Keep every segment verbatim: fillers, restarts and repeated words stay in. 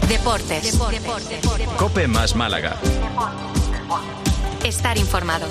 Deportes. Deportes. Deportes. Deportes. COPE más Málaga. Estar informado.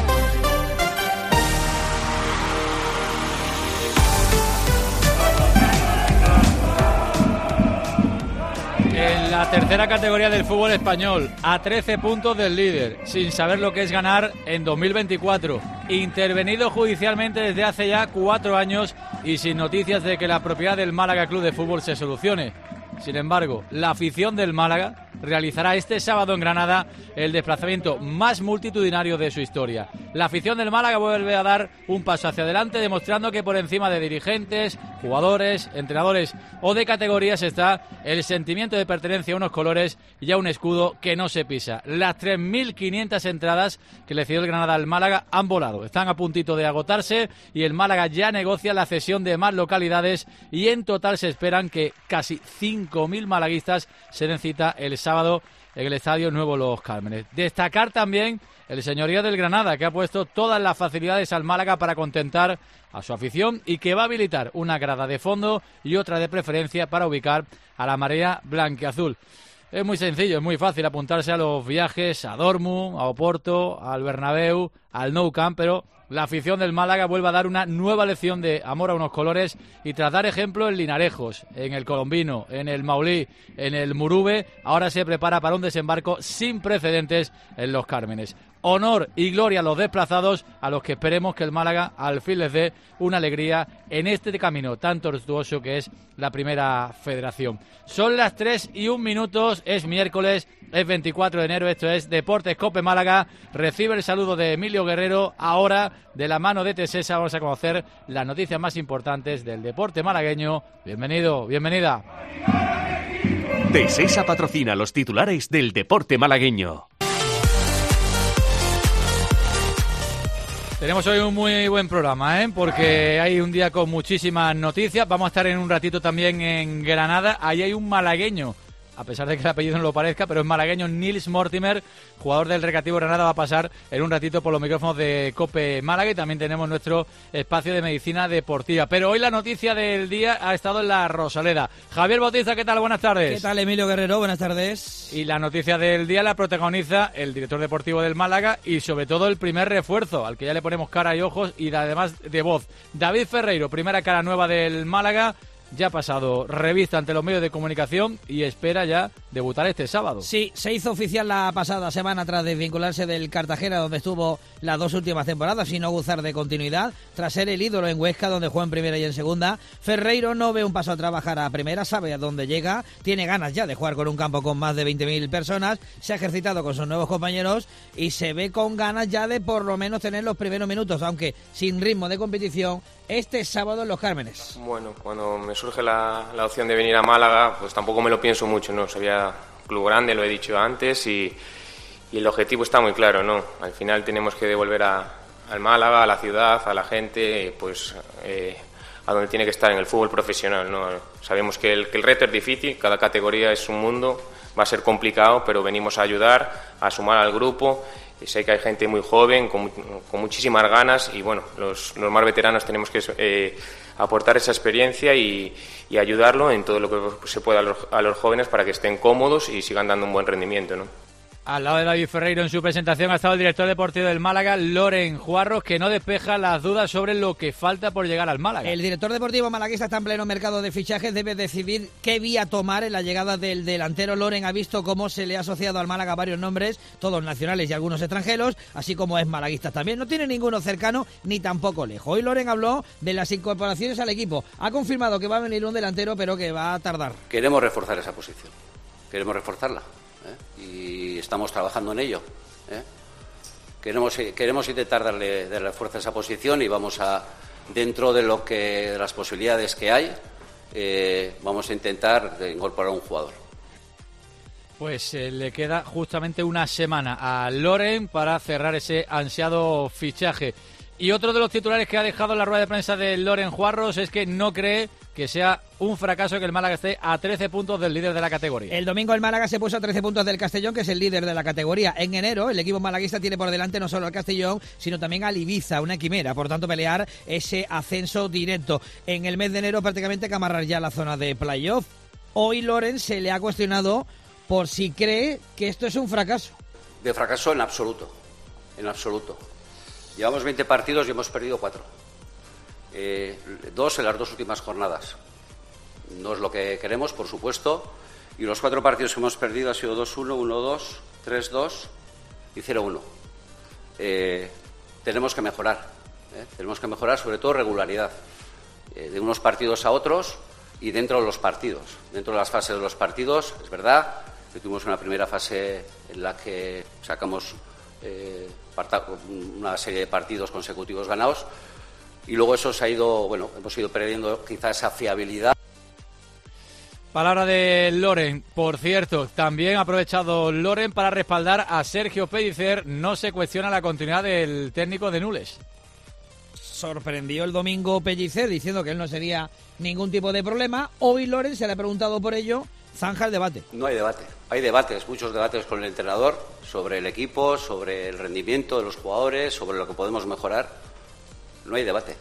En la tercera categoría del fútbol español, a trece puntos del líder, sin saber lo que es ganar en dos mil veinticuatro. Intervenido judicialmente desde hace ya cuatro años y sin noticias de que la propiedad del Málaga Club de Fútbol se solucione. Sin embargo, la afición del Málaga realizará este sábado en Granada el desplazamiento más multitudinario de su historia. La afición del Málaga vuelve a dar un paso hacia adelante, demostrando que por encima de dirigentes, jugadores, entrenadores o de categorías está el sentimiento de pertenencia a unos colores y a un escudo que no se pisa. Las tres mil quinientas entradas que le cedió el Granada al Málaga han volado, están a puntito de agotarse y el Málaga ya negocia la cesión de más localidades y en total se esperan que casi cinco mil malaguistas se den cita el sábado en el Estadio Nuevo Los Cármenes. Destacar también el señorío del Granada, que ha puesto todas las facilidades al Málaga para contentar a su afición y que va a habilitar una grada de fondo y otra de preferencia para ubicar a la marea blanquiazul. Es muy sencillo, es muy fácil apuntarse a los viajes a Dortmund, a Oporto, al Bernabéu, al Nou Camp, pero la afición del Málaga vuelve a dar una nueva lección de amor a unos colores y tras dar ejemplo en Linarejos, en el Colombino, en el Maulí, en el Murube, ahora se prepara para un desembarco sin precedentes en Los Cármenes. Honor y gloria a los desplazados, a los que esperemos que el Málaga al fin les dé una alegría en este camino tan tortuoso que es la Primera Federación. Son las tres y un minutos, es miércoles, es veinticuatro de enero, esto es Deportes COPE Málaga. Recibe el saludo de Emilio Guerrero. Ahora, de la mano de Tesesa, vamos a conocer las noticias más importantes del deporte malagueño. Bienvenido, bienvenida. Tesesa patrocina los titulares del deporte malagueño. Tenemos hoy un muy buen programa, ¿eh? Porque hay un día con muchísimas noticias. Vamos a estar en un ratito también en Granada. Ahí hay un malagueño, a pesar de que el apellido no lo parezca, pero es malagueño, Nils Mortimer, jugador del Recreativo Granada, va a pasar en un ratito por los micrófonos de COPE Málaga y también tenemos nuestro espacio de medicina deportiva. Pero hoy la noticia del día ha estado en la Rosaleda. Javier Bautista, ¿qué tal? Buenas tardes. ¿Qué tal, Emilio Guerrero? Buenas tardes. Y la noticia del día la protagoniza el director deportivo del Málaga y sobre todo el primer refuerzo, al que ya le ponemos cara y ojos y además de voz. David Ferreiro, primera cara nueva del Málaga. Ya ha pasado revista ante los medios de comunicación y espera ya debutar este sábado. Sí, se hizo oficial la pasada semana tras desvincularse del Cartagena, donde estuvo las dos últimas temporadas sin no gozar de continuidad. Tras ser el ídolo en Huesca, donde juega en primera y en segunda, Ferreiro no ve un paso a trabajar a primera, sabe a dónde llega, tiene ganas ya de jugar con un campo con más de veinte mil personas, se ha ejercitado con sus nuevos compañeros y se ve con ganas ya de por lo menos tener los primeros minutos, aunque sin ritmo de competición, este sábado en Los Cármenes. Bueno, cuando me surge la, la opción de venir a Málaga, pues tampoco me lo pienso mucho, ¿no? Sabía club grande, lo he dicho antes, y, y el objetivo está muy claro, ¿no? Al final tenemos que devolver a, al Málaga, a la ciudad, a la gente, pues eh, a donde tiene que estar en el fútbol profesional, ¿no? Sabemos que el, que el reto es difícil, cada categoría es un mundo, va a ser complicado, pero venimos a ayudar, a sumar al grupo. Y sé que hay gente muy joven, con, con muchísimas ganas y bueno, los, los más veteranos tenemos que eh, aportar esa experiencia y, y ayudarlo en todo lo que se pueda a los, a los jóvenes para que estén cómodos y sigan dando un buen rendimiento, ¿no? Al lado de David Ferreiro en su presentación ha estado el director deportivo del Málaga, Loren Juarros, que no despeja las dudas sobre lo que falta por llegar al Málaga. El director deportivo malaguista está en pleno mercado de fichajes, debe decidir qué vía tomar en la llegada del delantero. Loren ha visto cómo se le ha asociado al Málaga varios nombres, todos nacionales y algunos extranjeros, así como es malaguista también. No tiene ninguno cercano ni tampoco lejos. Hoy Loren habló de las incorporaciones al equipo. Ha confirmado que va a venir un delantero, pero que va a tardar. Queremos reforzar esa posición, queremos reforzarla. ¿Eh? Y estamos trabajando en ello. ¿eh? Queremos, queremos intentar darle, darle fuerza a esa posición y vamos a, dentro de lo que de las posibilidades que hay, eh, vamos a intentar incorporar un jugador. Pues eh, le queda justamente una semana a Loren para cerrar ese ansiado fichaje. Y otro de los titulares que ha dejado en la rueda de prensa de Loren Juarros es que no cree que sea un fracaso que el Málaga esté a trece puntos del líder de la categoría. El domingo el Málaga se puso a trece puntos del Castellón, que es el líder de la categoría. En enero el equipo malaguista tiene por delante no solo al Castellón, sino también al Ibiza, una quimera, por tanto pelear ese ascenso directo. En el mes de enero prácticamente que amarrar ya la zona de playoff. Hoy Loren se le ha cuestionado por si cree que esto es un fracaso. De fracaso en absoluto, en absoluto. Llevamos veinte partidos y hemos perdido cuatro. Eh, dos en las dos últimas jornadas. No es lo que queremos, por supuesto. Y los cuatro partidos que hemos perdido han sido dos uno, uno dos, tres dos y cero uno. Eh, tenemos que mejorar. ¿eh? Tenemos que mejorar, sobre todo, regularidad. Eh, de unos partidos a otros y dentro de los partidos. Dentro de las fases de los partidos, es verdad que tuvimos una primera fase en la que sacamos eh, una serie de partidos consecutivos ganados y luego eso se ha ido, bueno, hemos ido perdiendo quizá esa fiabilidad. Palabra de Loren. Por cierto, también ha aprovechado Loren para respaldar a Sergio Pellicer. No se cuestiona la continuidad del técnico de Nules. Sorprendió el domingo Pellicer diciendo que él no sería ningún tipo de problema. Hoy Loren se le ha preguntado por ello. Zanja el debate. No hay debate. Hay debates, muchos debates con el entrenador sobre el equipo, sobre el rendimiento de los jugadores, sobre lo que podemos mejorar. No hay debate. ¿eh?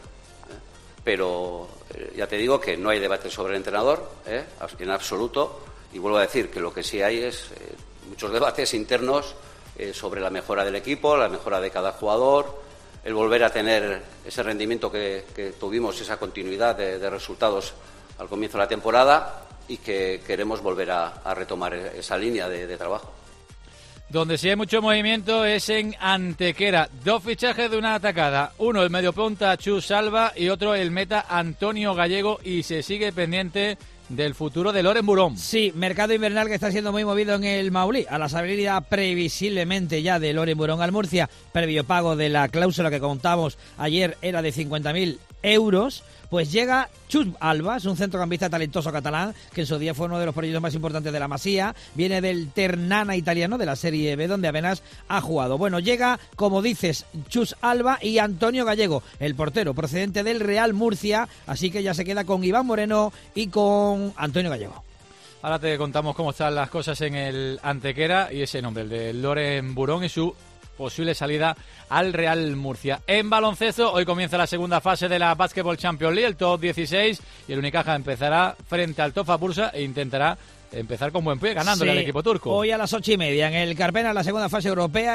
Pero eh, ya te digo que no hay debate sobre el entrenador, ¿eh? en absoluto. Y vuelvo a decir que lo que sí hay es eh, muchos debates internos eh, sobre la mejora del equipo, la mejora de cada jugador, el volver a tener ese rendimiento que, que tuvimos, esa continuidad de, de resultados al comienzo de la temporada y que queremos volver a, a retomar esa línea de, de trabajo. Donde sí hay mucho movimiento es en Antequera. Dos fichajes de una atacada. Uno el mediopunta Chus Alba y otro el meta Antonio Gallego y se sigue pendiente del futuro de Loren Burón. Sí, mercado invernal que está siendo muy movido en el Maulí. A la salida previsiblemente ya de Loren Burón al Murcia, previo pago de la cláusula que contamos ayer era de cincuenta mil euros, pues llega Chus Alba, es un centrocampista talentoso catalán que en su día fue uno de los proyectos más importantes de la Masía, viene del Ternana italiano de la Serie B donde apenas ha jugado. Bueno, llega, como dices, Chus Alba y Antonio Gallego, el portero procedente del Real Murcia, así que ya se queda con Iván Moreno y con Antonio Gallego. Ahora te contamos cómo están las cosas en el Antequera y ese nombre, el de Loren Burón y su posible salida al Real Murcia. En baloncesto, hoy comienza la segunda fase de la Basketball Champions League, el top dieciséis, y el Unicaja empezará frente al Tofa Bursa e intentará empezar con buen pie, ganándole sí, al equipo turco. Hoy a las ocho y media en el Carpena, la segunda fase europea,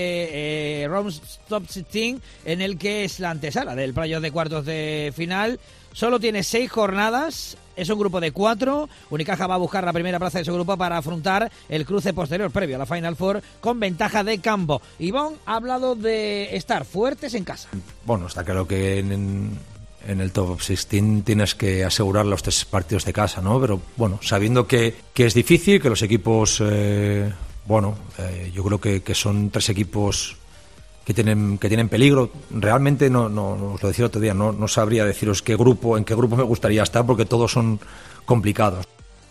este eh, Round Top dieciséis, en el que es la antesala del playoff de cuartos de final. Solo tiene seis jornadas, es un grupo de cuatro. Unicaja va a buscar la primera plaza de su grupo para afrontar el cruce posterior previo a la Final Four con ventaja de campo. Ivonne ha hablado de estar fuertes en casa. Bueno, está claro que en, en el top dieciséis tienes que asegurar los tres partidos de casa, ¿no? Pero bueno, sabiendo que, que es difícil, que los equipos, eh, bueno, eh, yo creo que, que son tres equipos que tienen que tienen peligro. Realmente no, no os lo decía el otro día, no, no sabría deciros qué grupo, en qué grupo me gustaría estar, porque todos son complicados.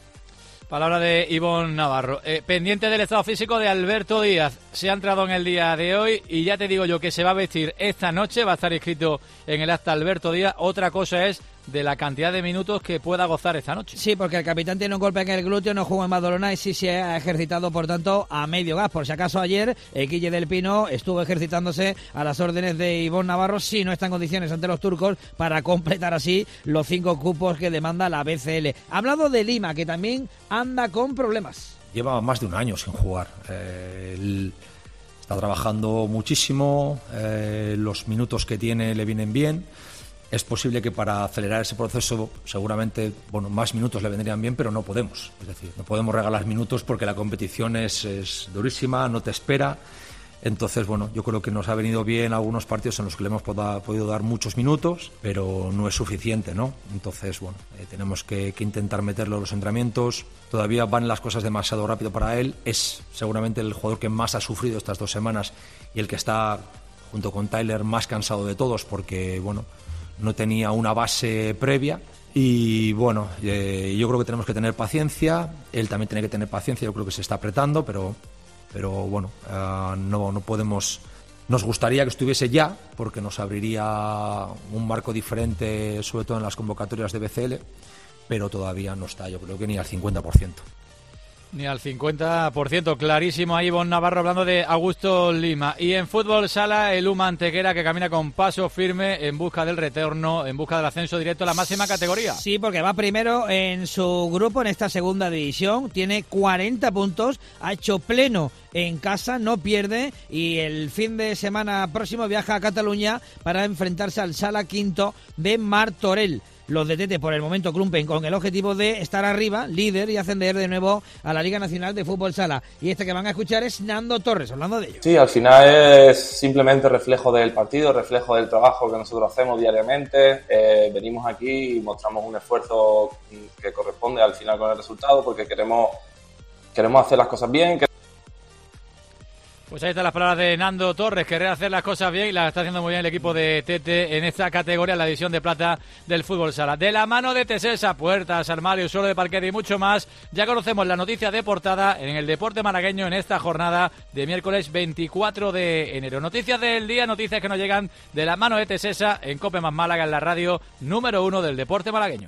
Palabra de Ivonne Navarro. Eh, pendiente del estado físico de Alberto Díaz. Se ha entrado en el día de hoy y ya te digo yo que se va a vestir esta noche, va a estar inscrito en el acta Alberto Díaz. Otra cosa es de la cantidad de minutos que pueda gozar esta noche. Sí, porque el capitán tiene un golpe en el glúteo, no jugó en Badalona y sí se ha ejercitado, por tanto, a medio gas. Por si acaso ayer, eh, Guille del Pino estuvo ejercitándose a las órdenes de Ivonne Navarro, si no está en condiciones ante los turcos, para completar así los cinco cupos que demanda la B C L. Ha hablado de Lima, que también anda con problemas. Lleva más de un año sin jugar. Eh, él está trabajando muchísimo, eh, los minutos que tiene le vienen bien. Es posible que para acelerar ese proceso seguramente, bueno, más minutos le vendrían bien, pero no podemos. Es decir, no podemos regalar minutos porque la competición es, es durísima, no te espera. Entonces, bueno, yo creo que nos ha venido bien algunos partidos en los que le hemos poda, podido dar muchos minutos, pero no es suficiente, ¿no? Entonces, bueno, eh, tenemos que, que intentar meterlo en los entrenamientos. Todavía van las cosas demasiado rápido para él. Es seguramente el jugador que más ha sufrido estas dos semanas y el que está, junto con Tyler, más cansado de todos porque, bueno, no tenía una base previa y bueno, eh, yo creo que tenemos que tener paciencia, él también tiene que tener paciencia, yo creo que se está apretando, pero, pero bueno, uh, no, no podemos, nos gustaría que estuviese ya, porque nos abriría un marco diferente, sobre todo en las convocatorias de B C L, pero todavía no está, yo creo que ni al cincuenta por ciento. Ni al cincuenta por ciento, clarísimo ahí Ivonne Navarro hablando de Augusto Lima. Y en fútbol sala, el U M Antequera que camina con paso firme en busca del retorno, en busca del ascenso directo a la máxima categoría. Sí, porque va primero en su grupo en esta segunda división, tiene cuarenta puntos, ha hecho pleno en casa, no pierde y el fin de semana próximo viaja a Cataluña para enfrentarse al Sala Quinto de Martorell. Los de Tete por el momento cumple con el objetivo de estar arriba, líder y ascender de nuevo a la Liga Nacional de Fútbol Sala. Y este que van a escuchar es Nando Torres, hablando de ello. Sí, al final es simplemente reflejo del partido, reflejo del trabajo que nosotros hacemos diariamente. Eh, venimos aquí y mostramos un esfuerzo que corresponde al final con el resultado porque queremos, queremos hacer las cosas bien. Que... Pues ahí están las palabras de Nando Torres, querer hacer las cosas bien y las está haciendo muy bien el equipo de Tete en esta categoría, en la división de plata del fútbol sala. De la mano de Tesesa, puertas, armarios, suelo de parquet y mucho más, ya conocemos la noticia de portada en el deporte malagueño en esta jornada de miércoles veinticuatro de enero. Noticias del día, noticias que nos llegan de la mano de Tesesa en COPE más Málaga, en la radio número uno del deporte malagueño.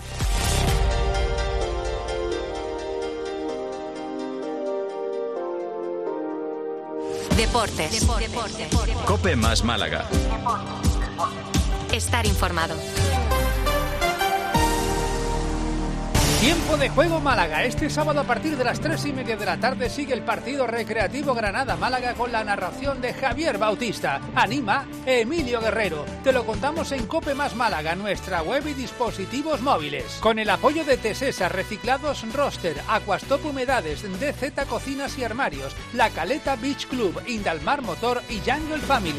Deportes. Deportes. Deportes. COPE más Málaga. Estar informado. Tiempo de juego Málaga. Este sábado a partir de las tres y media de la tarde sigue el partido recreativo Granada-Málaga con la narración de Javier Bautista. Anima Emilio Guerrero. Te lo contamos en COPE más Málaga, nuestra web y dispositivos móviles. Con el apoyo de Tesesa, Reciclados Roster, Aquastop Humedades, D Z Cocinas y Armarios, La Caleta Beach Club, Indalmar Motor y Jungle Family.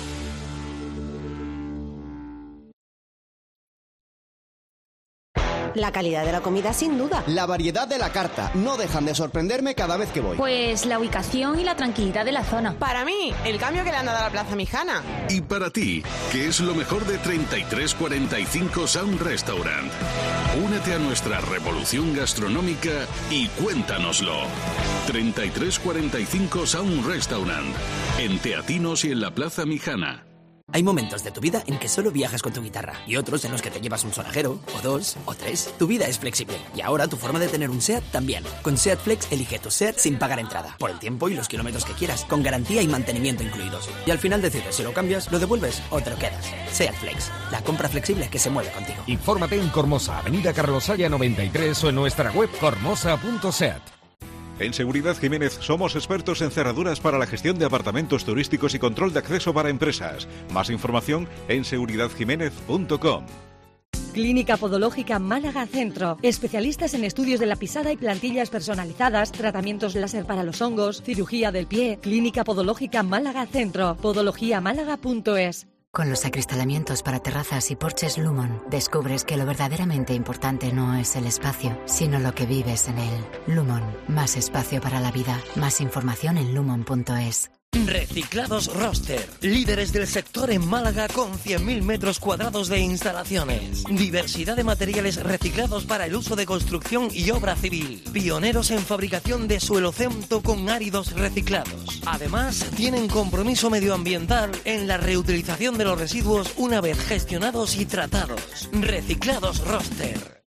La calidad de la comida, sin duda. La variedad de la carta. No dejan de sorprenderme cada vez que voy. Pues la ubicación y la tranquilidad de la zona. Para mí, el cambio que le han dado a la Plaza Mijana. Y para ti, ¿qué es lo mejor de treinta y tres cuarenta y cinco Sound Restaurant? Únete a nuestra revolución gastronómica y cuéntanoslo. treinta y tres cuarenta y cinco Sound Restaurant. En Teatinos y en la Plaza Mijana. Hay momentos de tu vida en que solo viajas con tu guitarra y otros en los que te llevas un sonajero, o dos, o tres. Tu vida es flexible y ahora tu forma de tener un SEAT también. Con SEAT Flex elige tu SEAT sin pagar entrada, por el tiempo y los kilómetros que quieras, con garantía y mantenimiento incluidos. Y al final decides si lo cambias, lo devuelves o te lo quedas. SEAT Flex, la compra flexible que se mueve contigo. Infórmate en Cormosa, avenida Carlos Haya noventa y tres o en nuestra web cormosa punto seat. En Seguridad Jiménez somos expertos en cerraduras para la gestión de apartamentos turísticos y control de acceso para empresas. Más información en seguridad jiménez punto com. Clínica Podológica Málaga Centro. Especialistas en estudios de la pisada y plantillas personalizadas, tratamientos láser para los hongos, cirugía del pie. Clínica Podológica Málaga Centro. podología málaga punto es. Con los acristalamientos para terrazas y porches Lumon, descubres que lo verdaderamente importante no es el espacio, sino lo que vives en él. Lumon, más espacio para la vida. Más información en lumon punto es. Reciclados Roster, líderes del sector en Málaga con cien mil metros cuadrados de instalaciones. Diversidad de materiales reciclados para el uso de construcción y obra civil. Pioneros en fabricación de suelo cemento con áridos reciclados. Además, tienen compromiso medioambiental en la reutilización de los residuos una vez gestionados y tratados. Reciclados Roster.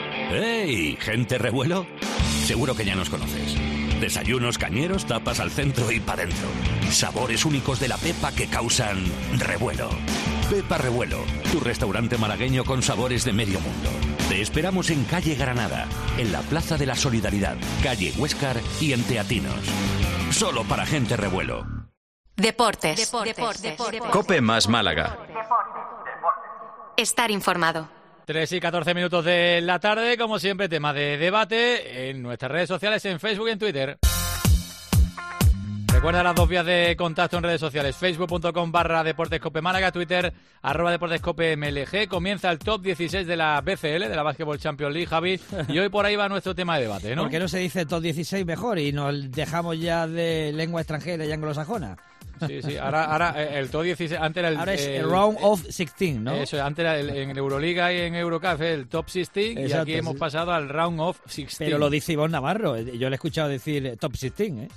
¡Hey, gente revuelo! Seguro que ya nos conoces. Desayunos cañeros, tapas al centro y para dentro. Sabores únicos de la Pepa que causan revuelo. Pepa Revuelo, tu restaurante malagueño con sabores de medio mundo. Te esperamos en calle Granada, en la Plaza de la Solidaridad, calle Huéscar y en Teatinos. Solo para gente revuelo. Deportes. Deportes. Deportes. Deportes. COPE más Málaga. Estar informado. tres y catorce minutos de la tarde, como siempre, tema de debate en nuestras redes sociales, en Facebook y en Twitter. Recuerda las dos vías de contacto en redes sociales, facebook punto com barra deportescope Málaga, Twitter, arroba deportescope M L G. Comienza el top dieciséis de la B C L, de la Basketball Champions League, Javi, y hoy por ahí va nuestro tema de debate, ¿no? ¿Por qué no se dice top dieciséis mejor y nos dejamos ya de lengua extranjera y anglosajona? Sí, sí, ahora, ahora el top dieciséis, antes era el... Ahora es el, el round of dieciséis, ¿no? Eso, antes era el, en Euroliga y en Eurocup el top dieciséis. Exacto, y aquí sí. Hemos pasado al round of dieciséis. Pero lo dice Ivonne Navarro, yo le he escuchado decir top dieciséis, ¿eh?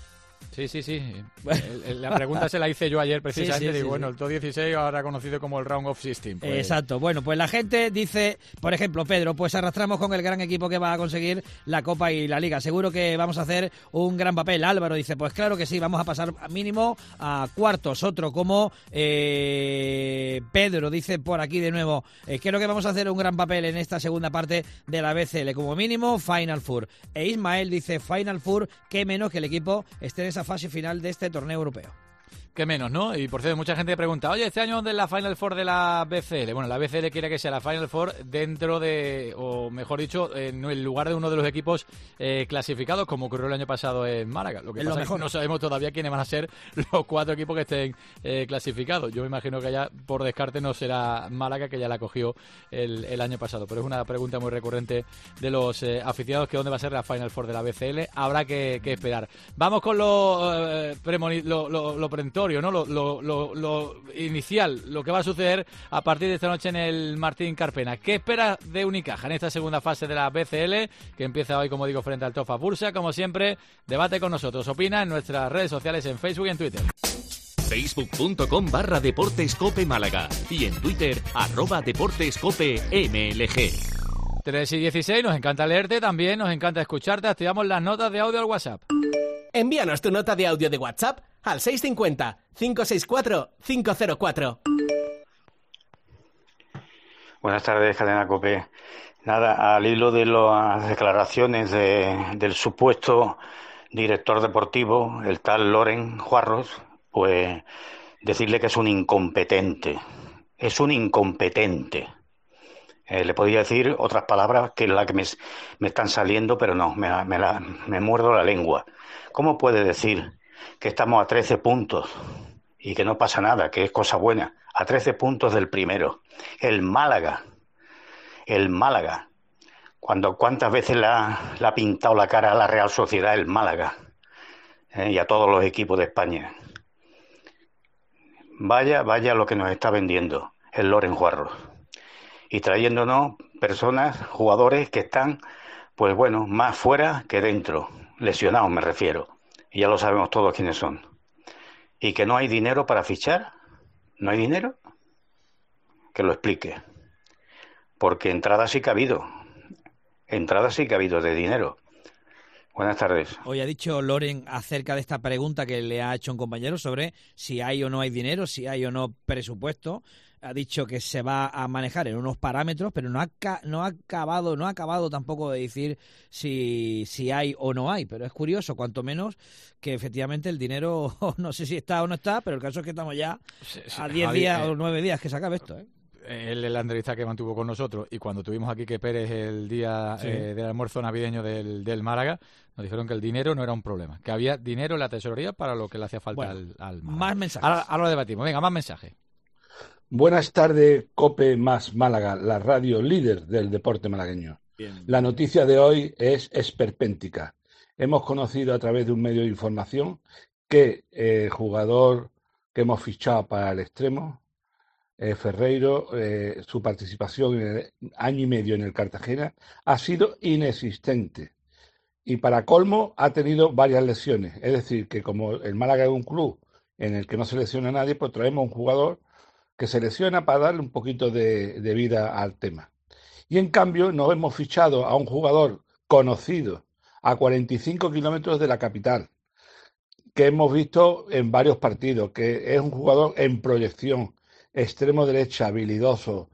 Sí, sí, sí. La pregunta se la hice yo ayer precisamente. Sí, sí, digo, sí, bueno, sí. El top dieciséis ahora conocido como el Round of sixteen. Pues... Exacto. Bueno, pues la gente dice, por ejemplo, Pedro, pues arrastramos con el gran equipo que va a conseguir la Copa y la Liga. Seguro que vamos a hacer un gran papel. Álvaro dice, pues claro que sí, vamos a pasar mínimo a cuartos. Otro como eh, Pedro dice por aquí de nuevo, eh, creo que vamos a hacer un gran papel en esta segunda parte de la B C L. Como mínimo, Final Four. E Ismael dice, Final Four, qué menos que el equipo esté en esa fase final de este torneo europeo. Qué menos, ¿no? Y por cierto, mucha gente pregunta, oye, ¿este año dónde es la Final Four de la B C L? Bueno, la B C L quiere que sea la Final Four dentro de, o mejor dicho, en el lugar de uno de los equipos eh, clasificados, como ocurrió el año pasado en Málaga. Lo que es pasa lo es que no sabemos todavía quiénes van a ser los cuatro equipos que estén eh, clasificados. Yo me imagino que ya por descarte no será Málaga, que ya la cogió el, el año pasado. Pero es una pregunta muy recurrente de los eh, aficionados, que dónde va a ser la Final Four de la B C L. Habrá que, que esperar. Vamos con lo, eh, premoni- lo, lo, lo preventorio, ¿no? Lo, lo, lo, lo inicial, lo que va a suceder a partir de esta noche en el Martín Carpena. ¿Qué espera de Unicaja en esta segunda fase de la B C L, que empieza hoy, como digo, frente al Tofa Bursa? Como siempre, debate con nosotros. Opina en nuestras redes sociales, en Facebook y en Twitter. Facebook.com barra Deportes Cope Málaga y en Twitter, arroba Deportes Cope M L G. tres y dieciséis, nos encanta leerte, también nos encanta escucharte. Activamos las notas de audio al WhatsApp. Envíanos tu nota de audio de WhatsApp al seis cinco cero, cinco seis cuatro, cinco cero cuatro. Buenas tardes, Cadena COPE. Nada, al hilo de las declaraciones de, del supuesto director deportivo, el tal Loren Juarros, pues decirle que es un incompetente. Es un incompetente. Eh, le podría decir otras palabras que es la que me, me están saliendo, pero no, me, me, la, me muerdo la lengua. ¿Cómo puede decir que estamos a trece puntos y que no pasa nada, que es cosa buena? A trece puntos del primero. El Málaga, el Málaga. Cuando, ¿Cuántas veces le ha, le ha pintado la cara a la Real Sociedad el Málaga? Eh, y a todos los equipos de España. Vaya, vaya lo que nos está vendiendo el Loren Juarros. Y trayéndonos personas, jugadores que están, pues bueno, más fuera que dentro. Lesionados me refiero. Y ya lo sabemos todos quiénes son. ¿Y que no hay dinero para fichar? ¿No hay dinero? Que lo explique. Porque entrada sí que ha habido. Entrada sí que ha habido de dinero. Buenas tardes. Hoy ha dicho Loren acerca de esta pregunta que le ha hecho un compañero sobre si hay o no hay dinero, si hay o no presupuesto. Ha dicho que se va a manejar en unos parámetros, pero no ha, no ha acabado no ha acabado tampoco de decir si, si hay o no hay. Pero es curioso, cuanto menos, que efectivamente el dinero, no sé si está o no está, pero el caso es que estamos ya sí, sí, a diez días eh, o nueve días que se acabe esto, ¿eh? Él en la entrevista que mantuvo con nosotros y cuando tuvimos aquí que Pérez el día sí. eh, del almuerzo navideño del, del Málaga, nos dijeron que el dinero no era un problema, que había dinero en la tesorería para lo que le hacía falta bueno, al, al Málaga. Más mensajes. Ahora, ahora lo debatimos. Venga, más mensajes. Buenas tardes, COPE más Málaga, la radio líder del deporte malagueño. Bien. La noticia de hoy es esperpéntica. Hemos conocido a través de un medio de información que el jugador que hemos fichado para el extremo, eh, Ferreiro, eh, su participación en el año y medio en el Cartagena ha sido inexistente. Y para colmo ha tenido varias lesiones. Es decir, que como el Málaga es un club en el que no se lesiona a nadie, pues traemos un jugador que se lesiona para darle un poquito de, de vida al tema. Y en cambio nos hemos fichado a un jugador conocido a cuarenta y cinco kilómetros de la capital, que hemos visto en varios partidos, que es un jugador en proyección, extremo derecha, habilidoso,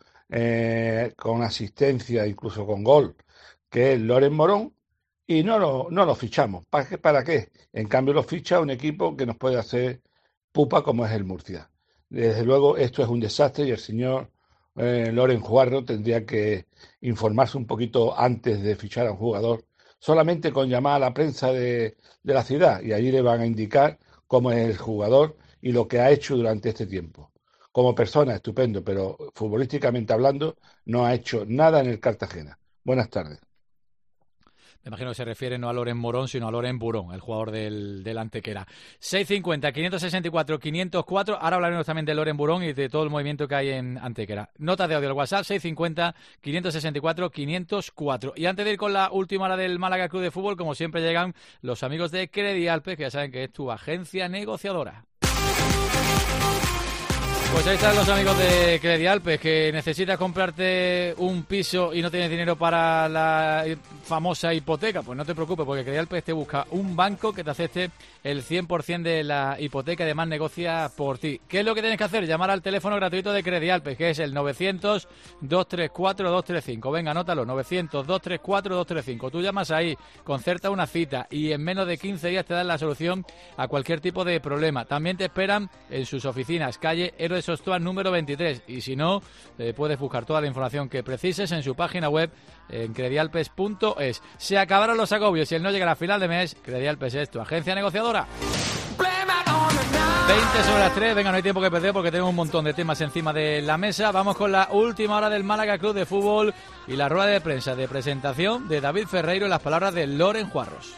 eh, con asistencia, incluso con gol, que es Loren Morón, y no lo, no lo fichamos. ¿Para qué? ¿Para qué? En cambio lo ficha un equipo que nos puede hacer pupa como es el Murcia. Desde luego esto es un desastre y el señor eh, Loren Juarro tendría que informarse un poquito antes de fichar a un jugador, solamente con llamar a la prensa de, de la ciudad, y allí le van a indicar cómo es el jugador y lo que ha hecho durante este tiempo. Como persona, estupendo, pero futbolísticamente hablando no ha hecho nada en el Cartagena. Buenas tardes. Me imagino que se refiere no a Loren Morón, sino a Loren Burón, el jugador del, del Antequera. seiscientos cincuenta, quinientos sesenta y cuatro, quinientos cuatro. Ahora hablaremos también de Loren Burón y de todo el movimiento que hay en Antequera. Nota de audio al WhatsApp, seiscientos cincuenta, quinientos sesenta y cuatro, quinientos cuatro. Y antes de ir con la última hora del Málaga Club de Fútbol, como siempre llegan los amigos de Credialpes, que ya saben que es tu agencia negociadora. Pues ahí están los amigos de Credialpes, que necesitas comprarte un piso y no tienes dinero para la famosa hipoteca. Pues no te preocupes, porque Credialpes te busca un banco que te acepte el cien por ciento de la hipoteca y además negocia por ti. ¿Qué es lo que tienes que hacer? Llamar al teléfono gratuito de Credialpes, que es el novecientos, dos tres cuatro, dos tres cinco. Venga, anótalo, novecientos, dos tres cuatro, dos tres cinco. Tú llamas ahí, concerta una cita y en menos de quince días te dan la solución a cualquier tipo de problema. También te esperan en sus oficinas, calle Héroes Ostoa número veintitrés, y si no, eh, puedes buscar toda la información que precises en su página web en credialpes punto es. Se acabaron los agobios y el no llegar a final de mes. Credialpes es tu agencia negociadora. veinte sobre las tres, venga, no hay tiempo que perder porque tenemos un montón de temas encima de la mesa. Vamos con la última hora del Málaga Club de Fútbol y la rueda de prensa de presentación de David Ferreiro y las palabras de Loren Juarros.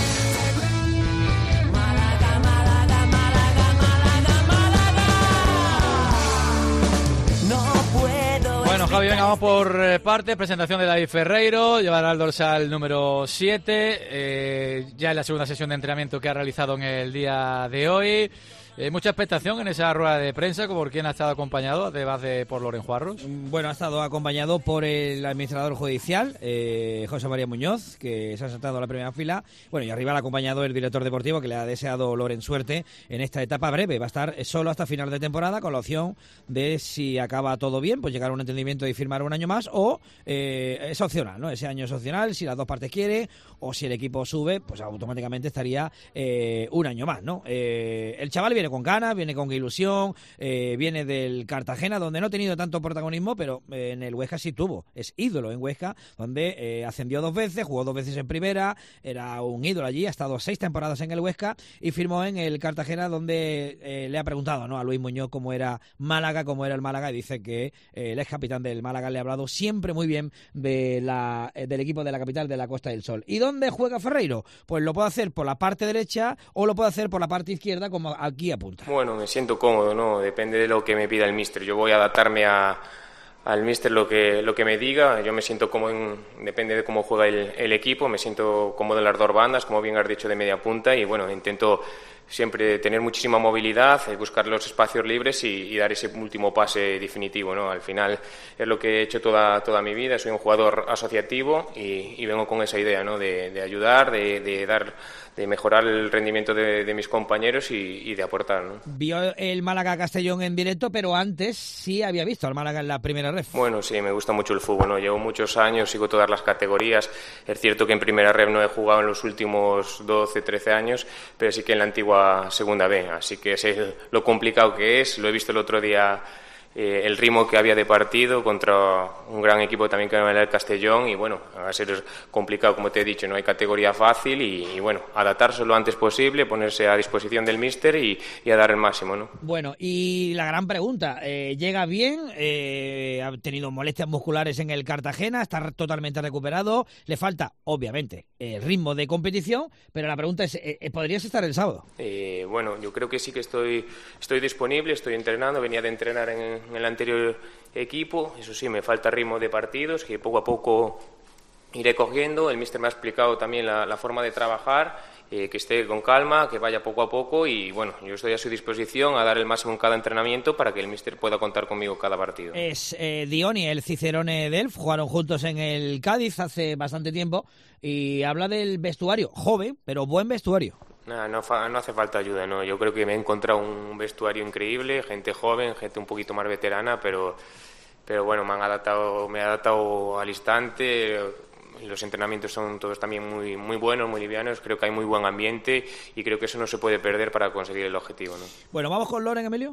Bueno, Javi, venga, vamos por eh, partes. Presentación de David Ferreiro, llevará el dorsal número siete, eh, ya en la segunda sesión de entrenamiento que ha realizado en el día de hoy. Eh, mucha expectación en esa rueda de prensa, ¿por quién ha estado acompañado, además de por Loren Juarros? Bueno, ha estado acompañado por el administrador judicial, eh, José María Muñoz, que se ha sentado a la primera fila. Bueno, y arriba le ha acompañado el director deportivo, que le ha deseado Loren suerte en esta etapa breve. Va a estar solo hasta final de temporada, con la opción de, si acaba todo bien, pues llegar a un entendimiento y firmar un año más, o eh, es opcional, ¿no? Ese año es opcional, si las dos partes quiere, o si el equipo sube, pues automáticamente estaría eh, un año más, ¿no? Eh, el chaval viene con ganas, viene con ilusión, eh, viene del Cartagena, donde no ha tenido tanto protagonismo, pero eh, en el Huesca sí tuvo. Es ídolo en Huesca, donde eh, ascendió dos veces, jugó dos veces en primera, era un ídolo allí, ha estado seis temporadas en el Huesca y firmó en el Cartagena, donde eh, le ha preguntado, ¿no?, a Luis Muñoz cómo era Málaga, cómo era el Málaga, y dice que eh, el ex capitán del Málaga le ha hablado siempre muy bien de la, eh, del equipo de la capital, de la Costa del Sol. ¿Y dónde juega Ferreiro? Pues lo puede hacer por la parte derecha o lo puede hacer por la parte izquierda, como aquí apunta. Bueno, me siento cómodo, ¿no? Depende de lo que me pida el míster. Yo voy a adaptarme a, al míster lo que, lo que me diga. Yo me siento cómodo, en, depende de cómo juega el, el equipo, me siento cómodo en las dos bandas, como bien has dicho, de media punta, y bueno, intento siempre tener muchísima movilidad, buscar los espacios libres y, y dar ese último pase definitivo, ¿no? Al final es lo que he hecho toda, toda mi vida. Soy un jugador asociativo y, y vengo con esa idea, ¿no?, de, de ayudar, de, de dar, de mejorar el rendimiento de, de mis compañeros y, y de aportar, ¿no? Vio el Málaga Castellón en directo, pero antes sí había visto al Málaga en la primera ref. Bueno, sí, me gusta mucho el fútbol, ¿no? Llevo muchos años, sigo todas las categorías. Es cierto que en primera ref no he jugado en los últimos doce, trece años, pero sí que en la antigua segunda B, así que sé lo complicado que es. Lo he visto el otro día, eh, el ritmo que había de partido contra un gran equipo también que era el Castellón, y bueno, va a ser complicado, como te he dicho, no hay categoría fácil y, y bueno, adaptarse lo antes posible, ponerse a disposición del míster y, y a dar el máximo, ¿no? Bueno, y la gran pregunta, eh, llega bien, eh, ha tenido molestias musculares en el Cartagena, está totalmente recuperado, le falta, obviamente, el ritmo de competición, pero la pregunta es, eh, ¿podrías estar el sábado? Eh, bueno, yo creo que sí que estoy, estoy disponible, estoy entrenando, venía de entrenar en, en el anterior equipo, eso sí, me falta ritmo de partidos, que poco a poco iré cogiendo. El míster me ha explicado también la, la forma de trabajar, eh, que esté con calma, que vaya poco a poco, y bueno, yo estoy a su disposición a dar el máximo en cada entrenamiento para que el míster pueda contar conmigo cada partido. Es eh, Dioni, el Cicerone de Elf, jugaron juntos en el Cádiz hace bastante tiempo y habla del vestuario, joven, pero buen vestuario. No, no, fa, no hace falta ayuda, no. Yo creo que me he encontrado un vestuario increíble, gente joven, gente un poquito más veterana, pero, pero bueno, me han adaptado, me he adaptado al instante. Los entrenamientos son todos también muy, muy buenos, muy livianos. Creo que hay muy buen ambiente y creo que eso no se puede perder para conseguir el objetivo, ¿no? Bueno, ¿vamos con Loren, Emilio?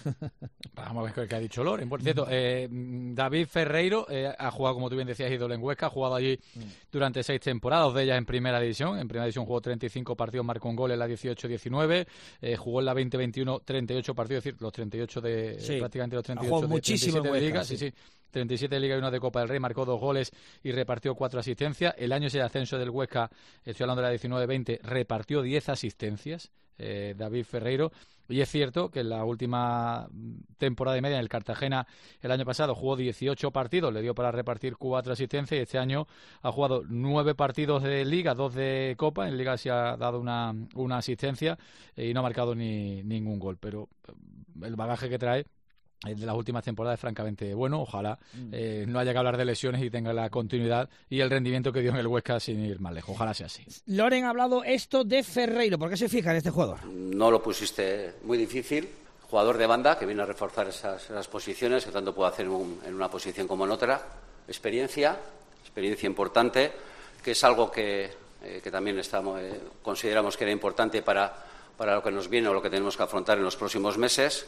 Vamos a ver qué ha dicho Loren. Por cierto, eh, David Ferreiro eh, ha jugado, como tú bien decías, ídolo en Huesca, ha jugado allí durante seis temporadas, dos de ellas en Primera División. En Primera División jugó treinta y cinco partidos, marcó un gol en la dieciocho diecinueve, eh, jugó en la veinte veintiuno treinta y ocho partidos, es decir, los treinta y ocho de, sí, prácticamente los treinta y ocho de, muchísimo de Liga, sí, sí. treinta y siete de Liga y uno de Copa del Rey, marcó dos goles y repartió cuatro asistencias. El año ese de ascenso del Huesca, estoy hablando de la diecinueve veinte, repartió diez asistencias, eh, David Ferreiro. Y es cierto que en la última temporada y media en el Cartagena el año pasado jugó dieciocho partidos, le dio para repartir cuatro asistencias, y este año ha jugado nueve partidos de Liga, dos de Copa. En Liga sí ha dado una, una asistencia y no ha marcado ni ningún gol, pero el bagaje que trae el de las últimas temporadas es francamente bueno. Ojalá eh, no haya que hablar de lesiones y tenga la continuidad y el rendimiento que dio en el Huesca sin ir más lejos. Ojalá sea así. Loren ha hablado esto de Ferreiro. ¿Por qué se fija en este jugador? No lo pusiste muy difícil. Jugador de banda que viene a reforzar esas, esas posiciones, que tanto puede hacer un, en una posición como en otra. Experiencia, experiencia importante, que es algo que, eh, que también estamos, eh, consideramos que era importante para, para lo que nos viene o lo que tenemos que afrontar en los próximos meses.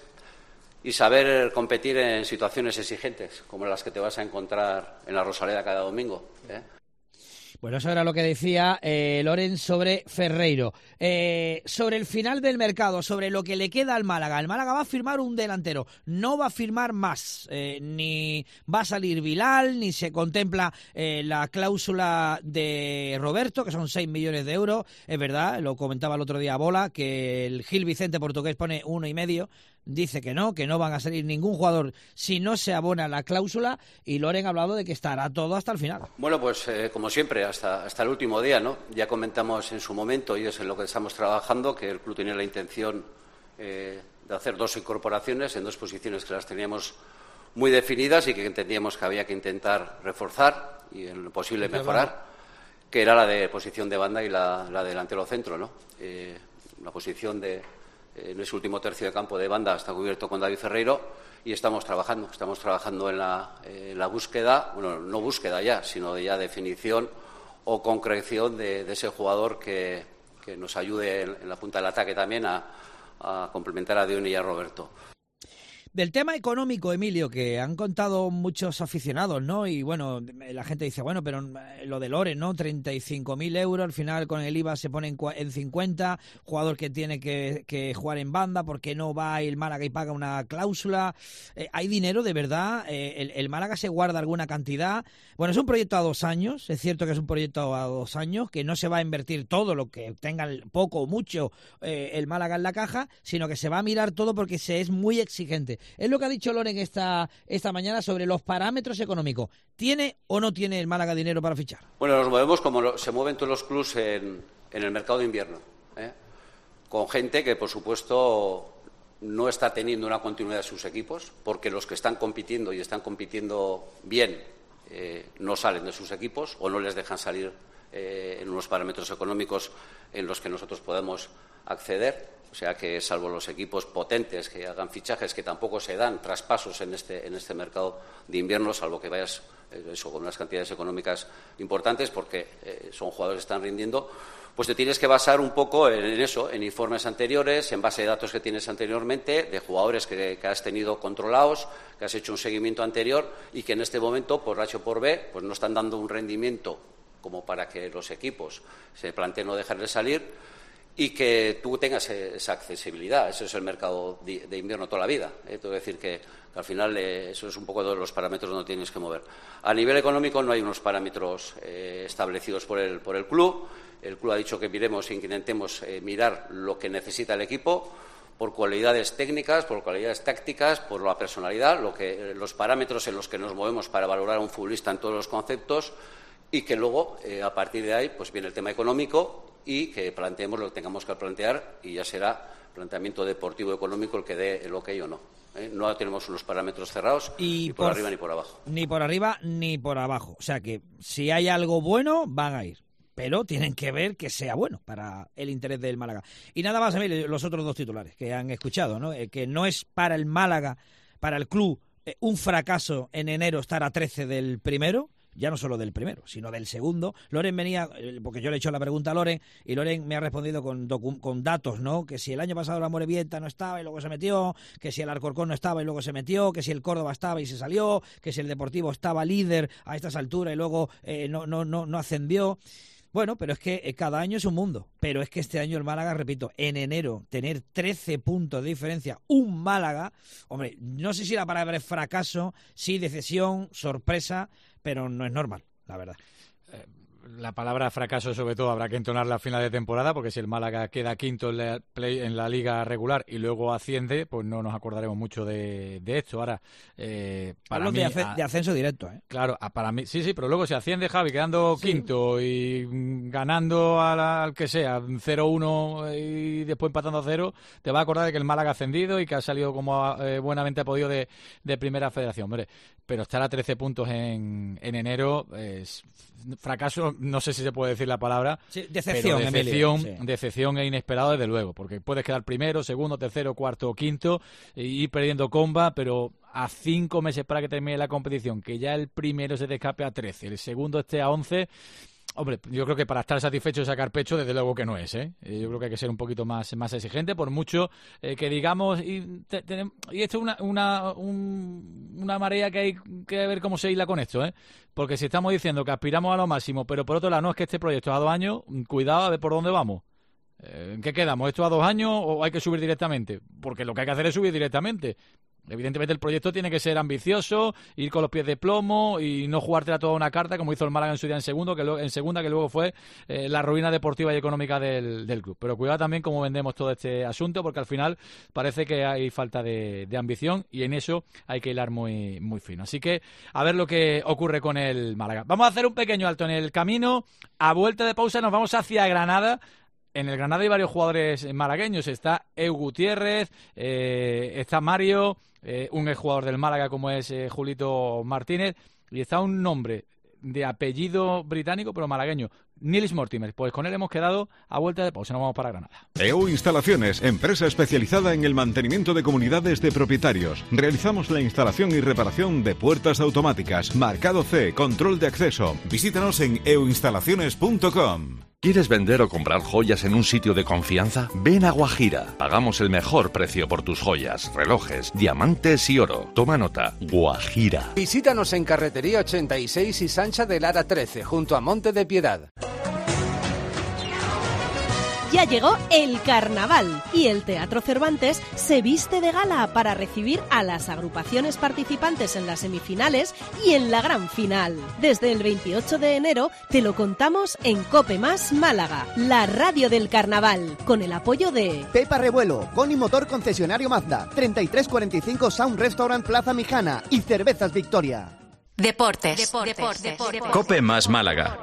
Y saber competir en situaciones exigentes, como las que te vas a encontrar en la Rosaleda cada domingo, ¿eh? Bueno, eso era lo que decía eh, Loren sobre Ferreiro. Eh, sobre el final del mercado, sobre lo que le queda al Málaga. El Málaga va a firmar un delantero, no va a firmar más. Eh, ni va a salir Bilal, ni se contempla eh, la cláusula de Roberto, que son seis millones de euros. Es verdad, lo comentaba el otro día Bola, que el Gil Vicente portugués pone uno y medio. Dice que no, que no van a salir ningún jugador si no se abona la cláusula, y Loren ha hablado de que estará todo hasta el final. Bueno, pues eh, como siempre, hasta, hasta el último día, ¿no? Ya comentamos en su momento, y es en lo que estamos trabajando, que el club tenía la intención eh, de hacer dos incorporaciones en dos posiciones que las teníamos muy definidas y que entendíamos que había que intentar reforzar y en lo posible mejorar, que era la de posición de banda y la, la delantero centro, ¿no? Eh, la posición de... En ese último tercio de campo de banda está cubierto con David Ferreiro y estamos trabajando, estamos trabajando en la, en la búsqueda, bueno, no búsqueda ya, sino de ya definición o concreción de, de ese jugador que, que nos ayude en, en la punta del ataque también a, a complementar a Dion y a Roberto. Del tema económico, Emilio, que han contado muchos aficionados, ¿no? Y bueno, la gente dice, bueno, pero lo de Loren, ¿no? treinta y cinco mil euros, al final con el I V A se pone en, en cincuenta, jugador que tiene que, que jugar en banda, porque no va el Málaga y paga una cláusula. Eh, ¿Hay dinero de verdad? Eh, el, ¿El Málaga se guarda alguna cantidad? Bueno, es un proyecto a dos años, es cierto que es un proyecto a dos años, que no se va a invertir todo lo que tenga poco o mucho eh, el Málaga en la caja, sino que se va a mirar todo porque se es muy exigente. Es lo que ha dicho Loren esta, esta mañana sobre los parámetros económicos. ¿Tiene o no tiene el Málaga dinero para fichar? Bueno, nos movemos como lo, se mueven todos los clubes en, en el mercado de invierno, ¿eh? Con gente que, por supuesto, no está teniendo una continuidad de sus equipos, porque los que están compitiendo y están compitiendo bien eh, no salen de sus equipos o no les dejan salir eh, en unos parámetros económicos en los que nosotros podemos acceder. O sea que, salvo los equipos potentes que hagan fichajes, que tampoco se dan traspasos en este, en este mercado de invierno, salvo que vayas eh, eso, con unas cantidades económicas importantes, porque eh, son jugadores que están rindiendo, pues te tienes que basar un poco en, en eso, en informes anteriores, en base de datos que tienes anteriormente, de jugadores que, que has tenido controlados, que has hecho un seguimiento anterior y que en este momento, por H o por B, pues no están dando un rendimiento como para que los equipos se planteen no dejar de salir, y que tú tengas esa accesibilidad. Eso es el mercado de invierno toda la vida, ¿eh? Tengo que decir que, que al final eh, eso es un poco de los parámetros donde tienes que mover. A nivel económico no hay unos parámetros eh, establecidos por el, por el club. El club ha dicho que miremos y que intentemos eh, mirar lo que necesita el equipo por cualidades técnicas, por cualidades tácticas, por la personalidad, lo que, eh, los parámetros en los que nos movemos para valorar a un futbolista en todos los conceptos, y que luego, eh, a partir de ahí, pues viene el tema económico y que planteemos lo que tengamos que plantear, y ya será planteamiento deportivo económico el que dé el ok o no. ¿eh? No tenemos unos parámetros cerrados y ni por, por arriba ni por abajo. Ni por arriba ni por abajo. O sea que si hay algo bueno, van a ir. Pero tienen que ver que sea bueno para el interés del Málaga. Y nada más, Emilio, los otros dos titulares que han escuchado, ¿no? Eh, que no es para el Málaga, para el club, eh, un fracaso en enero estar a trece del primero. Ya no solo del primero, sino del segundo. Loren venía, porque yo le he hecho la pregunta a Loren, y Loren me ha respondido con, docu- con datos, ¿no? Que si el año pasado la Amorebieta no estaba y luego se metió, que si el Alcorcón no estaba y luego se metió, que si el Córdoba estaba y se salió, que si el Deportivo estaba líder a estas alturas y luego eh, no, no, no, no ascendió. Bueno, pero es que eh, cada año es un mundo. Pero es que este año el Málaga, repito, en enero tener trece puntos de diferencia, un Málaga, hombre, no sé si la palabra es fracaso, sí decepción, sorpresa, pero no es normal, la verdad. Eh, la palabra fracaso sobre todo habrá que entonarla a final de temporada, porque si el Málaga queda quinto en la, play, en la liga regular y luego asciende, pues no nos acordaremos mucho de, de esto. Ahora, eh, para mí, de, de ascenso directo, ¿eh? Claro, para mí, sí, sí, pero luego si asciende Javi quedando sí. quinto y ganando a la, al que sea cero uno y después empatando a cero, te va a acordar de que el Málaga ha ascendido y que ha salido como eh, buenamente ha podido de, de primera federación, hombre. Pero estar a trece puntos en, en enero es fracaso, no sé si se puede decir la palabra, sí, decepción, pero decepción, Emilio, sí. decepción e inesperado desde luego, porque puedes quedar primero, segundo, tercero, cuarto o quinto y ir perdiendo comba, pero a cinco meses para que termine la competición, que ya el primero se te escape a trece, el segundo esté a once. Hombre, yo creo que para estar satisfecho y sacar pecho, desde luego que no es, ¿eh? Yo creo que hay que ser un poquito más, más exigente, por mucho eh, que digamos, y, te, te, y esto es una, una, un, una marea que hay que ver cómo se hila con esto, ¿eh? Porque si estamos diciendo que aspiramos a lo máximo, pero por otro lado no, es que este proyecto es a dos años, cuidado a ver por dónde vamos. ¿En qué quedamos? ¿Esto a dos años o hay que subir directamente? Porque lo que hay que hacer es subir directamente. Evidentemente el proyecto tiene que ser ambicioso, ir con los pies de plomo y no jugártela toda una carta como hizo el Málaga en su día en segundo, que luego, en segunda, que luego fue eh, la ruina deportiva y económica del, del club. Pero cuidado también cómo vendemos todo este asunto, porque al final parece que hay falta de, de ambición y en eso hay que hilar muy, muy fino. Así que a ver lo que ocurre con el Málaga. Vamos a hacer un pequeño alto en el camino. A vuelta de pausa nos vamos hacia Granada. En el Granada hay varios jugadores malagueños. Está Eu Gutiérrez, eh, está Mario, eh, un exjugador del Málaga como es eh, Julito Martínez, y está un nombre de apellido británico pero malagueño, Niels Mortimer. Pues con él hemos quedado a vuelta de pausa. Nos vamos para Granada. E U Instalaciones, empresa especializada en el mantenimiento de comunidades de propietarios. Realizamos la instalación y reparación de puertas automáticas, marcado C, control de acceso. Visítanos en e u instalaciones punto com. ¿Quieres vender o comprar joyas en un sitio de confianza? Ven a Guajira. Pagamos el mejor precio por tus joyas, relojes, diamantes y oro. Toma nota. Guajira. Visítanos en Carretería ochenta y seis y Sancha de Lara trece, junto a Monte de Piedad. Ya llegó el Carnaval y el Teatro Cervantes se viste de gala para recibir a las agrupaciones participantes en las semifinales y en la gran final. Desde el veintiocho de enero te lo contamos en COPE Más Málaga, la radio del Carnaval, con el apoyo de Pepa Revuelo, Coni Motor concesionario Mazda, treinta y tres cuarenta y cinco Sound Restaurant Plaza Mijana y Cervezas Victoria. Deportes. Deportes. Deportes. Deportes. COPE Más Málaga.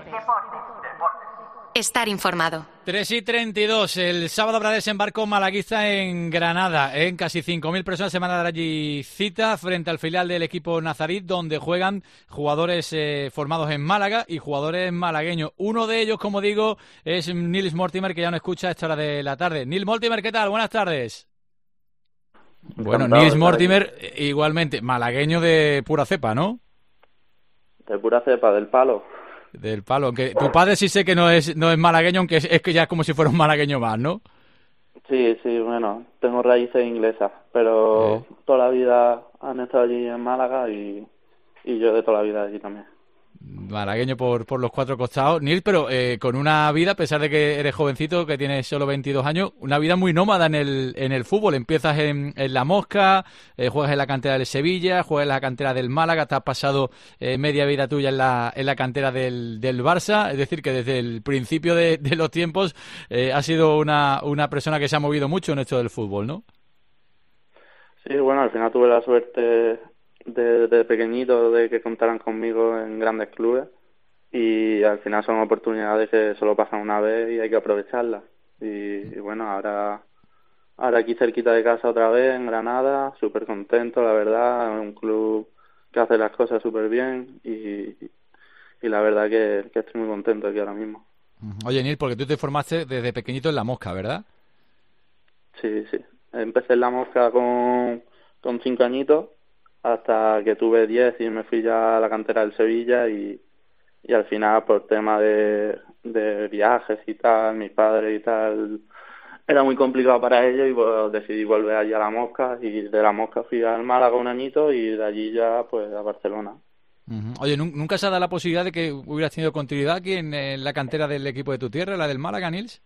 Estar informado. tres y treinta y dos. El sábado habrá desembarco malaguista en Granada. En casi cinco mil personas se van a dar allí cita frente al filial del equipo nazarí, donde juegan jugadores eh, formados en Málaga y jugadores malagueños. Uno de ellos, como digo, es Niels Mortimer, que ya no escucha a esta hora de la tarde. Niels Mortimer, ¿qué tal? Buenas tardes. Bueno, Niels Mortimer, igualmente, malagueño de pura cepa, ¿no? De pura cepa, del palo. Del palo, aunque tu padre sí sé que no es no es malagueño, aunque es, es que ya es como si fuera un malagueño más, ¿no? Sí, sí, bueno, tengo raíces inglesas, pero ¿Eh? toda la vida han estado allí en Málaga y, y yo de toda la vida allí también. Malagueño por, por los cuatro costados. Nils, pero eh, con una vida, a pesar de que eres jovencito, que tienes solo veintidós años, una vida muy nómada en el en el fútbol. Empiezas en, en La Mosca, eh, juegas en la cantera del Sevilla, juegas en la cantera del Málaga, te has pasado eh, media vida tuya en la en la cantera del, del Barça. Es decir, que desde el principio de, de los tiempos eh, has sido una, una persona que se ha movido mucho en esto del fútbol, ¿no? Sí, bueno, al final tuve la suerte de, de pequeñito de que contaran conmigo en grandes clubes y al final son oportunidades que solo pasan una vez y hay que aprovecharlas y, y bueno, ahora ahora aquí cerquita de casa otra vez en Granada, súper contento, la verdad, un club que hace las cosas súper bien y, y la verdad que, que estoy muy contento aquí ahora mismo. Oye, Nils, porque tú te formaste desde pequeñito en La Mosca, ¿verdad? Sí, sí, empecé en La Mosca con, con cinco añitos hasta que tuve diez y me fui ya a la cantera del Sevilla y, y al final por tema de, de viajes y tal, mis padres y tal, era muy complicado para ellos y pues decidí volver allí a La Mosca y de La Mosca fui al Málaga un añito y de allí ya pues a Barcelona. Uh-huh. Oye, ¿nunca se ha dado la posibilidad de que hubieras tenido continuidad aquí en, en la cantera del equipo de tu tierra, la del Málaga, Nils?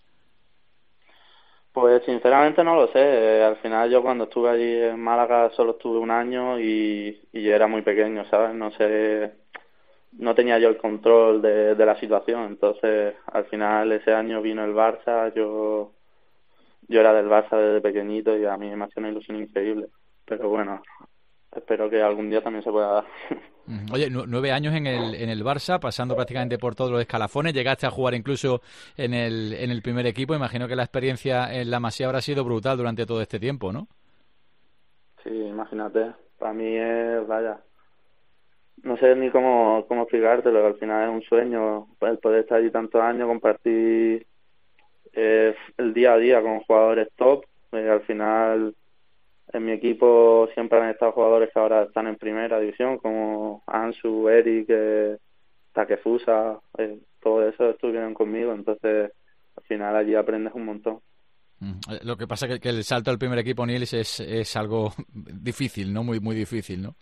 Pues sinceramente no lo sé. Eh, al final yo cuando estuve allí en Málaga solo estuve un año y, y yo era muy pequeño, ¿sabes? No sé, no tenía yo el control de, de la situación. Entonces al final ese año vino el Barça, yo yo era del Barça desde pequeñito y a mí me hacía una ilusión increíble. Pero bueno, espero que algún día también se pueda dar. Oye, nueve años en el en el Barça, pasando prácticamente por todos los escalafones, llegaste a jugar incluso en el en el primer equipo. Imagino que la experiencia en la Masía habrá sido brutal durante todo este tiempo, ¿no? Sí, imagínate, para mí es, vaya, no sé ni cómo, cómo explicártelo, que al final es un sueño el poder estar allí tantos años, compartir eh, el día a día con jugadores top. Eh, al final en mi equipo siempre han estado jugadores que ahora están en primera división, como Ansu, Eric, eh, Takefusa, eh, todo eso estuvieron conmigo, entonces al final allí aprendes un montón. Lo que pasa es que, que el salto al primer equipo, Nils, es, es algo difícil, ¿no? Muy muy difícil, ¿no?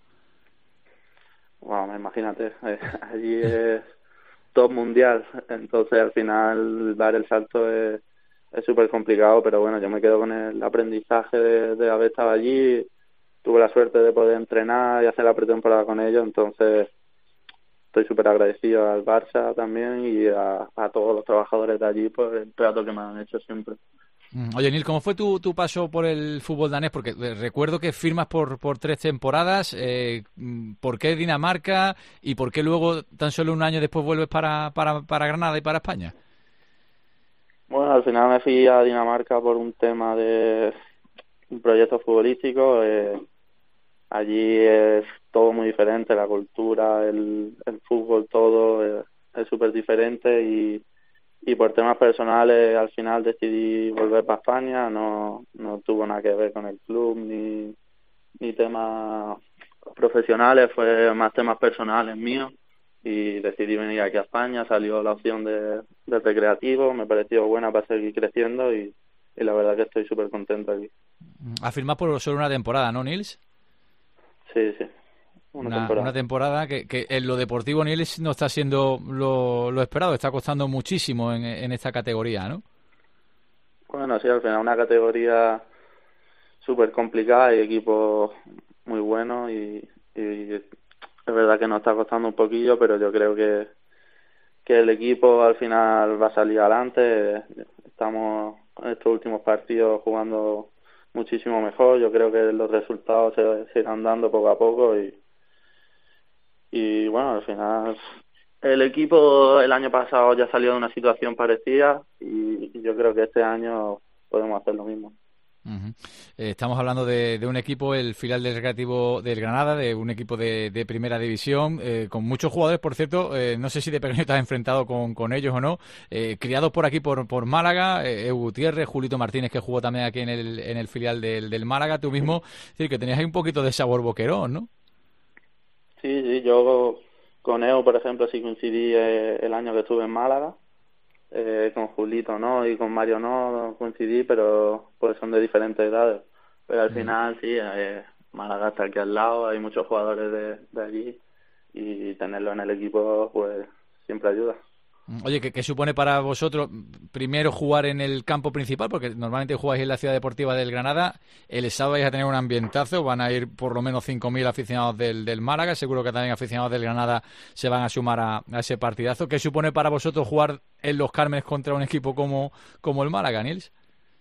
Bueno, imagínate, eh, allí es top mundial, entonces al final dar el salto es es súper complicado, pero bueno, yo me quedo con el aprendizaje de, de haber estado allí. Tuve la suerte de poder entrenar y hacer la pretemporada con ellos, entonces estoy súper agradecido al Barça también y a, a todos los trabajadores de allí por el trato que me han hecho siempre. Oye, Nils, ¿cómo fue tu, tu paso por el fútbol danés? Porque recuerdo que firmas por, por tres temporadas. Eh, ¿Por qué Dinamarca y por qué luego, tan solo un año después, vuelves para, para, para Granada y para España? Bueno, al final me fui a Dinamarca por un tema de un proyecto futbolístico. Eh, allí es todo muy diferente, la cultura, el, el fútbol, todo eh, es súper diferente y, y por temas personales al final decidí volver para España. No, no tuvo nada que ver con el club ni, ni temas profesionales, fue más temas personales míos. Y decidí venir aquí a España, salió la opción de, del recreativo, me pareció buena para seguir creciendo y, y la verdad que estoy súper contento aquí. ¿Has firmado por solo una temporada, no, Nils? Sí, sí, una, una temporada. Una temporada que, que en lo deportivo, Nils, no está siendo lo, lo esperado, está costando muchísimo en, en esta categoría, ¿no? Bueno, sí, al final una categoría súper complicada y equipos muy buenos y... y es verdad que nos está costando un poquillo, pero yo creo que, que el equipo al final va a salir adelante. Estamos en estos últimos partidos jugando muchísimo mejor. Yo creo que los resultados se, se irán dando poco a poco y, y bueno, al final el equipo el año pasado ya salió de una situación parecida y, y yo creo que este año podemos hacer lo mismo. Uh-huh. Eh, estamos hablando de, de un equipo, el filial del Recreativo del Granada, de un equipo de, de primera división, eh, con muchos jugadores, por cierto, eh, no sé si de pequeño te has enfrentado con, con ellos o no, eh, criados por aquí, por, por Málaga, eh, Edu Gutiérrez, Julito Martínez, que jugó también aquí en el, en el filial del, del Málaga, tú mismo, es decir, que tenías ahí un poquito de sabor boquerón, ¿no? Sí, sí, yo con Edu, por ejemplo, sí coincidí eh, el año que estuve en Málaga. Eh, con Julito no y con Mario no coincidí, pero pues son de diferentes edades. Pero al mm. final sí, eh, Málaga está aquí al lado, hay muchos jugadores de, de allí y tenerlo en el equipo pues siempre ayuda. Oye, ¿qué, ¿qué supone para vosotros primero jugar en el campo principal? Porque normalmente jugáis en la Ciudad Deportiva del Granada, el sábado vais a tener un ambientazo, van a ir por lo menos cinco mil aficionados del, del Málaga, seguro que también aficionados del Granada se van a sumar a, a ese partidazo. ¿Qué supone para vosotros jugar en Los Cármenes contra un equipo como, como el Málaga, Nils?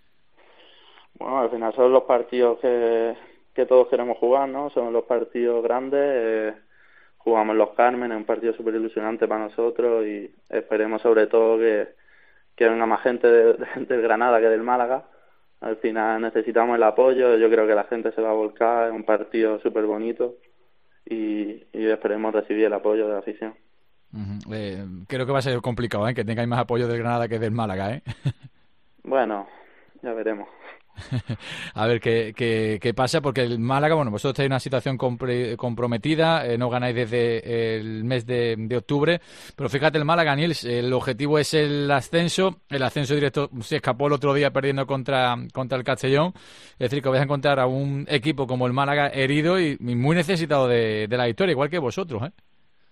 Bueno, al final son los partidos que, que todos queremos jugar, ¿no? Son los partidos grandes, eh, jugamos en Los Cármenes, un partido súper ilusionante para nosotros y esperemos sobre todo que, que venga más gente de, de, del Granada que del Málaga. Al final necesitamos el apoyo, yo creo que la gente se va a volcar, es un partido súper bonito y, y esperemos recibir el apoyo de la afición. Uh-huh. Eh, creo que va a ser complicado, ¿eh? Que tengáis más apoyo del Granada que del Málaga, ¿eh? Bueno, ya veremos. A ver qué, qué, qué pasa, porque el Málaga, bueno, vosotros estáis en una situación compre, comprometida, eh, no ganáis desde el mes de, de octubre, pero fíjate el Málaga, Nils, el objetivo es el ascenso, el ascenso directo se escapó el otro día perdiendo contra, contra el Castellón, es decir, que vais a encontrar a un equipo como el Málaga herido y, y muy necesitado de, de la victoria, igual que vosotros, ¿eh?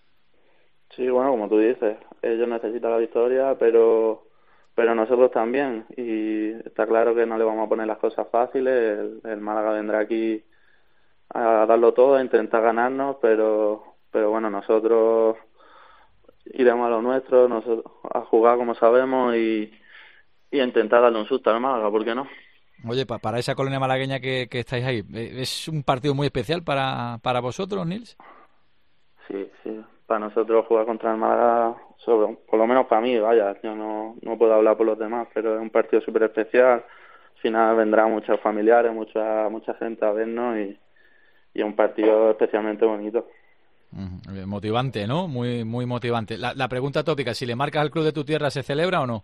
Sí, bueno, como tú dices, ellos necesitan la victoria, pero pero nosotros también. Y está claro que no le vamos a poner las cosas fáciles. El, el Málaga vendrá aquí a darlo todo, a intentar ganarnos, pero pero bueno, nosotros iremos a lo nuestro, nosotros, a jugar como sabemos y, y a intentar darle un susto al Málaga, ¿por qué no? Oye, pa, para esa colonia malagueña que, que estáis ahí, ¿es un partido muy especial para, para vosotros, Nils? Sí, sí. Para nosotros jugar contra el Málaga, sobre, por lo menos para mí, vaya, yo no, no puedo hablar por los demás, pero es un partido súper especial. Al final vendrán muchos familiares, mucha mucha gente a vernos y, y es un partido especialmente bonito. Uh, motivante, ¿no? Muy muy motivante. La, la pregunta tópica, si le marcas al club de tu tierra, ¿se celebra o no?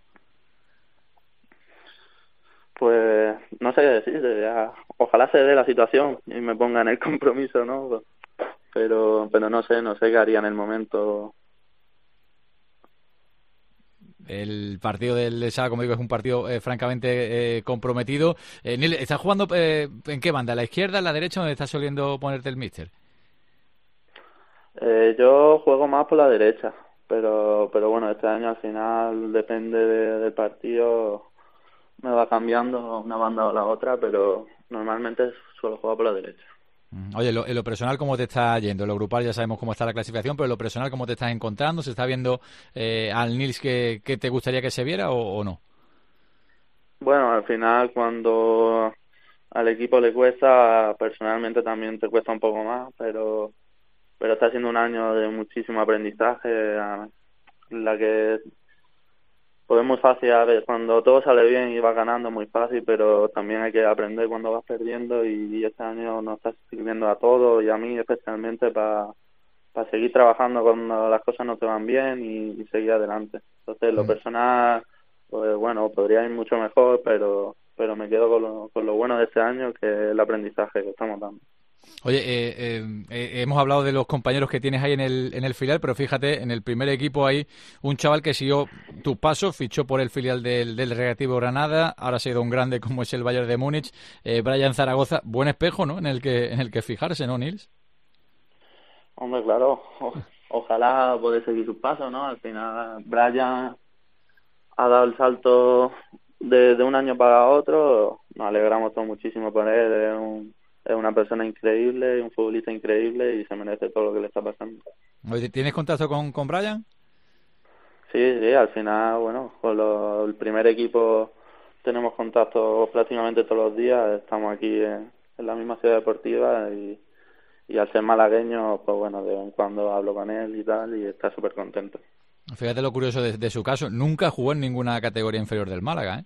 Pues no sé qué decir, ya, ojalá se dé la situación y me ponga en el compromiso, ¿no? Pero pero no sé, no sé qué haría en el momento. El partido del sábado, como digo, es un partido eh, francamente eh, comprometido. Eh, Nils, ¿estás jugando eh, en qué banda? ¿A la izquierda, a la derecha, donde estás soliendo ponerte el míster? Eh, yo juego más por la derecha, pero pero bueno, este año al final depende de, del partido, me va cambiando una banda o la otra, pero normalmente suelo jugar por la derecha. Oye, lo, en lo personal, ¿cómo te está yendo? En lo grupal ya sabemos cómo está la clasificación, pero en lo personal, ¿cómo te estás encontrando? ¿Se está viendo eh, al Nils que, que te gustaría que se viera o, o no? Bueno, al final cuando al equipo le cuesta, personalmente también te cuesta un poco más, pero pero está siendo un año de muchísimo aprendizaje, en la que pues es muy fácil, a ver, cuando todo sale bien y vas ganando, muy fácil, pero también hay que aprender cuando vas perdiendo y, y este año nos está sirviendo a todos y a mí especialmente para para seguir trabajando cuando las cosas no te van bien y, y seguir adelante. Entonces, lo personal, pues bueno, podría ir mucho mejor, pero pero me quedo con lo, con lo bueno de este año, que es el aprendizaje que estamos dando. Oye, eh, eh, eh, hemos hablado de los compañeros que tienes ahí en el en el filial, pero fíjate, en el primer equipo hay un chaval que siguió tus pasos, fichó por el filial del, del Recreativo Granada, ahora ha sido un grande como es el Bayern de Múnich, eh, Brian Zaragoza, buen espejo, ¿no?, en el que en el que fijarse, ¿no, Nils? Hombre, claro, o, ojalá poder seguir sus pasos, ¿no? Al final, Brian ha dado el salto de, de un año para otro, nos alegramos todos muchísimo por él, es un es una persona increíble, un futbolista increíble y se merece todo lo que le está pasando. ¿Tienes contacto con, con Brian? Sí, sí, al final, bueno, con lo, el primer equipo tenemos contacto prácticamente todos los días, estamos aquí en, en la misma ciudad deportiva y, y al ser malagueño, pues bueno, de vez en cuando hablo con él y tal y está súper contento. Fíjate lo curioso de, de su caso, nunca jugó en ninguna categoría inferior del Málaga, ¿eh?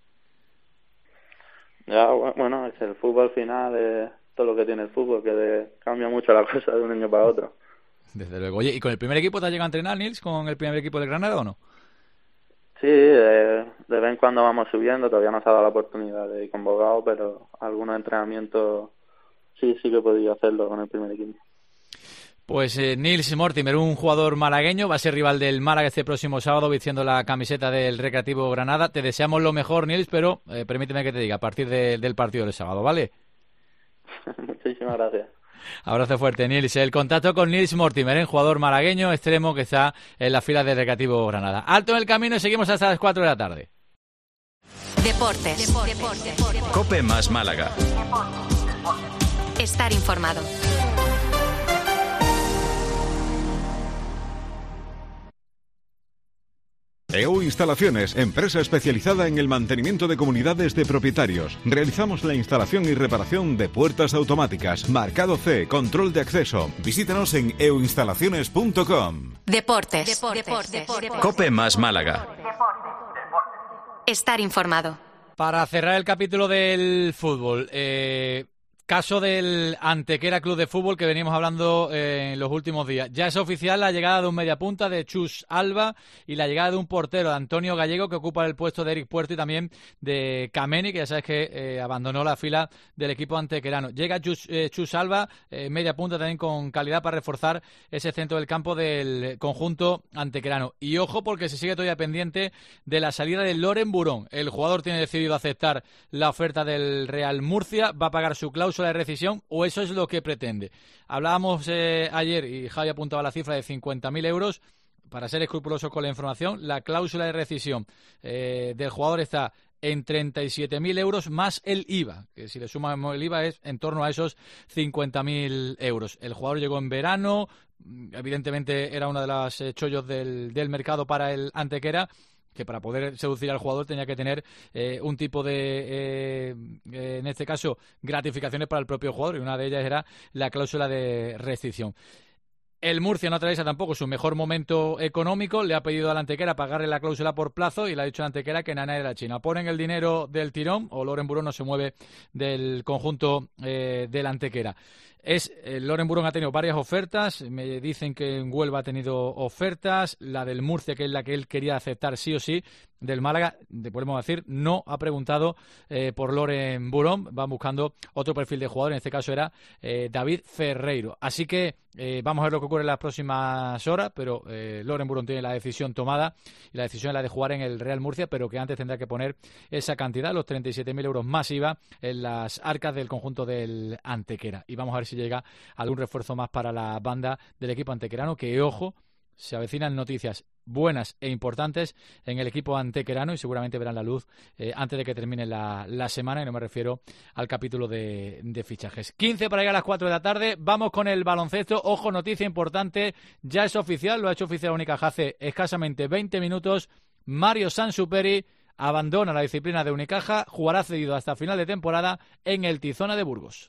Ya, bueno, es el fútbol al final, es todo lo que tiene el fútbol, que de, cambia mucho la cosa de un año para otro. Desde luego. Oye, ¿y con el primer equipo te has llegado a entrenar, Nils, con el primer equipo de Granada o no? Sí, de, de vez en cuando vamos subiendo, todavía no se ha dado la oportunidad de ir convocado, pero algunos entrenamientos sí, sí que he podido hacerlo con el primer equipo. Pues eh, Nils Mortimer, un jugador malagueño, va a ser rival del Málaga este próximo sábado vistiendo la camiseta del Recreativo Granada. Te deseamos lo mejor, Nils, pero eh, permíteme que te diga, a partir de, del partido del sábado, ¿vale? Muchísimas gracias. Abrazo fuerte, Nils. El contacto con Nils Mortimer, un jugador malagueño extremo que está en la fila del Recreativo Granada. Alto en el camino y seguimos hasta las cuatro de la tarde. Deportes. Deportes. Deportes. Cope más Málaga. Estar informado. E U Instalaciones, empresa especializada en el mantenimiento de comunidades de propietarios. Realizamos la instalación y reparación de puertas automáticas, marcado C, control de acceso. Visítanos en e u instalaciones punto com. Deportes. Deportes. Deportes. Deportes. Cope más Málaga. Estar informado. Para cerrar el capítulo del fútbol, eh... caso del Antequera Club de Fútbol que venimos hablando eh, en los últimos días. Ya es oficial la llegada de un mediapunta de Chus Alba y la llegada de un portero de Antonio Gallego que ocupa el puesto de Eric Puerto y también de Kameni, que ya sabes que eh, abandonó la fila del equipo antequerano. Llega Chus, eh, Chus Alba, eh, mediapunta también con calidad para reforzar ese centro del campo del conjunto antequerano. Y ojo porque se sigue todavía pendiente de la salida de Loren Burón. El jugador tiene decidido aceptar la oferta del Real Murcia, va a pagar su cláusula de rescisión o eso es lo que pretende. Hablábamos eh, ayer y Javi apuntaba la cifra de cincuenta mil euros. para ser escrupulosos con la información, la cláusula de rescisión eh, del jugador está en treinta y siete mil euros más el I V A, que si le sumamos el I V A es en torno a esos cincuenta mil euros. El jugador llegó en verano, evidentemente era uno de los chollos del, del mercado para el Antequera, que para poder seducir al jugador tenía que tener eh, un tipo de, eh, eh, en este caso, gratificaciones para el propio jugador, y una de ellas era la cláusula de rescisión. El Murcia no atraviesa tampoco su mejor momento económico, le ha pedido al Antequera pagarle la cláusula por plazo y le ha dicho al Antequera que nana de la China. Ponen el dinero del tirón o Loren Burón no se mueve del conjunto eh, del Antequera. Es, eh, Loren Burón ha tenido varias ofertas, me dicen que en Huelva ha tenido ofertas, la del Murcia, que es la que él quería aceptar sí o sí, del Málaga, te podemos decir, no ha preguntado eh, por Loren Burón, van buscando otro perfil de jugador, en este caso era eh, David Ferreiro. Así que eh, vamos a ver lo que ocurre en las próximas horas, pero eh, Loren Burón tiene la decisión tomada y la decisión es la de jugar en el Real Murcia, pero que antes tendrá que poner esa cantidad, los treinta y siete mil euros más I V A, en las arcas del conjunto del Antequera. Y vamos a ver si llega algún refuerzo más para la banda del equipo antequerano, que ojo, se avecinan noticias buenas e importantes en el equipo antequerano y seguramente verán la luz eh, antes de que termine la, la semana, y no me refiero al capítulo de, de fichajes. quince para llegar a las cuatro de la tarde, vamos con el baloncesto. Ojo, noticia importante, ya es oficial, lo ha hecho oficial Unicaja hace escasamente veinte minutos. Mario Sansuperi abandona la disciplina de Unicaja, jugará cedido hasta final de temporada en el Tizona de Burgos.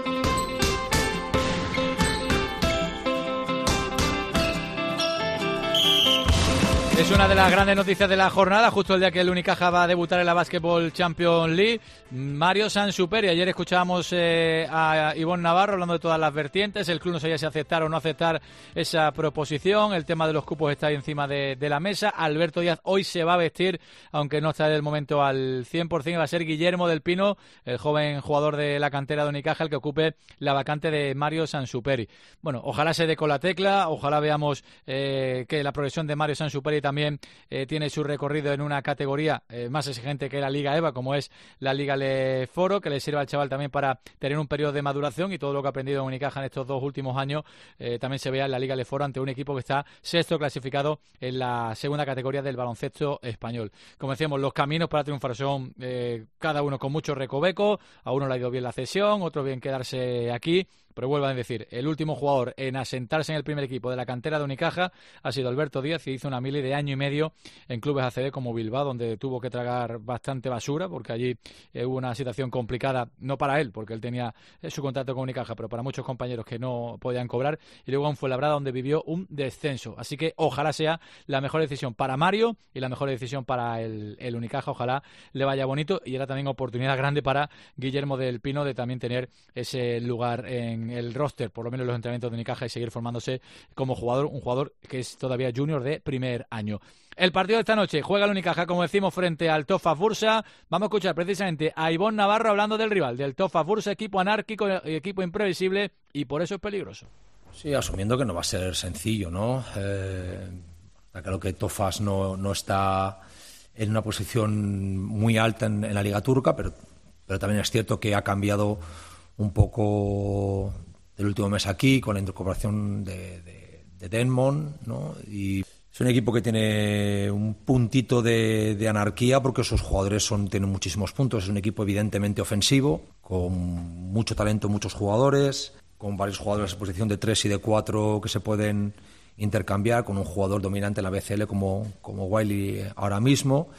Es una de las grandes noticias de la jornada, justo el día que el Unicaja va a debutar en la Basketball Champions League. Mario Sansuperi, ayer escuchábamos eh, a Ivonne Navarro hablando de todas las vertientes, el club no sabía si aceptar o no aceptar esa proposición, el tema de los cupos está ahí encima de, de la mesa. Alberto Díaz hoy se va a vestir, aunque no está en el momento al cien por ciento, va a ser Guillermo del Pino, el joven jugador de la cantera de Unicaja, el que ocupe la vacante de Mario Sansuperi. Bueno, ojalá se dé con la tecla, ojalá veamos eh, que la progresión de Mario Sansuperi también eh, tiene su recorrido en una categoría eh, más exigente que la Liga E V A, como es la Liga Leforo, que le sirva al chaval también para tener un periodo de maduración, y todo lo que ha aprendido en Unicaja en estos dos últimos años eh, también se vea en la Liga Leforo ante un equipo que está sexto clasificado en la segunda categoría del baloncesto español. Como decíamos, los caminos para triunfar son eh, cada uno con mucho recoveco, a uno le ha ido bien la cesión, otro bien quedarse aquí, pero vuelvo a decir, el último jugador en asentarse en el primer equipo de la cantera de Unicaja ha sido Alberto Díaz, y hizo una mili de año y medio en clubes A C B como Bilbao, donde tuvo que tragar bastante basura, porque allí eh, hubo una situación complicada, no para él, porque él tenía eh, su contrato con Unicaja, pero para muchos compañeros que no podían cobrar, y luego en Fuenlabrada, donde vivió un descenso. Así que ojalá sea la mejor decisión para Mario y la mejor decisión para el, el Unicaja, ojalá le vaya bonito, y era también oportunidad grande para Guillermo del Pino de también tener ese lugar en el roster, por lo menos en los entrenamientos de Unicaja, y seguir formándose como jugador, un jugador que es todavía junior de primer año. El partido de esta noche juega el Unicaja, como decimos, frente al Tofa Fursa. Vamos a escuchar precisamente a Ivonne Navarro hablando del rival, del Tofa Fursa, equipo anárquico, equipo imprevisible, y por eso es peligroso. Sí, asumiendo que no va a ser sencillo, ¿no? Eh, está claro que Tofas no, no está en una posición muy alta en, en la Liga Turca, pero, pero también es cierto que ha cambiado un poco del último mes aquí, con la incorporación de, de, de Denmon, ¿no? Y es un equipo que tiene un puntito de, de anarquía, porque sus jugadores son, tienen muchísimos puntos. Es un equipo evidentemente ofensivo, con mucho talento, muchos jugadores, con varios jugadores en posición de tres y de cuatro que se pueden intercambiar, con un jugador dominante en la B C L como, como Wiley ahora mismo.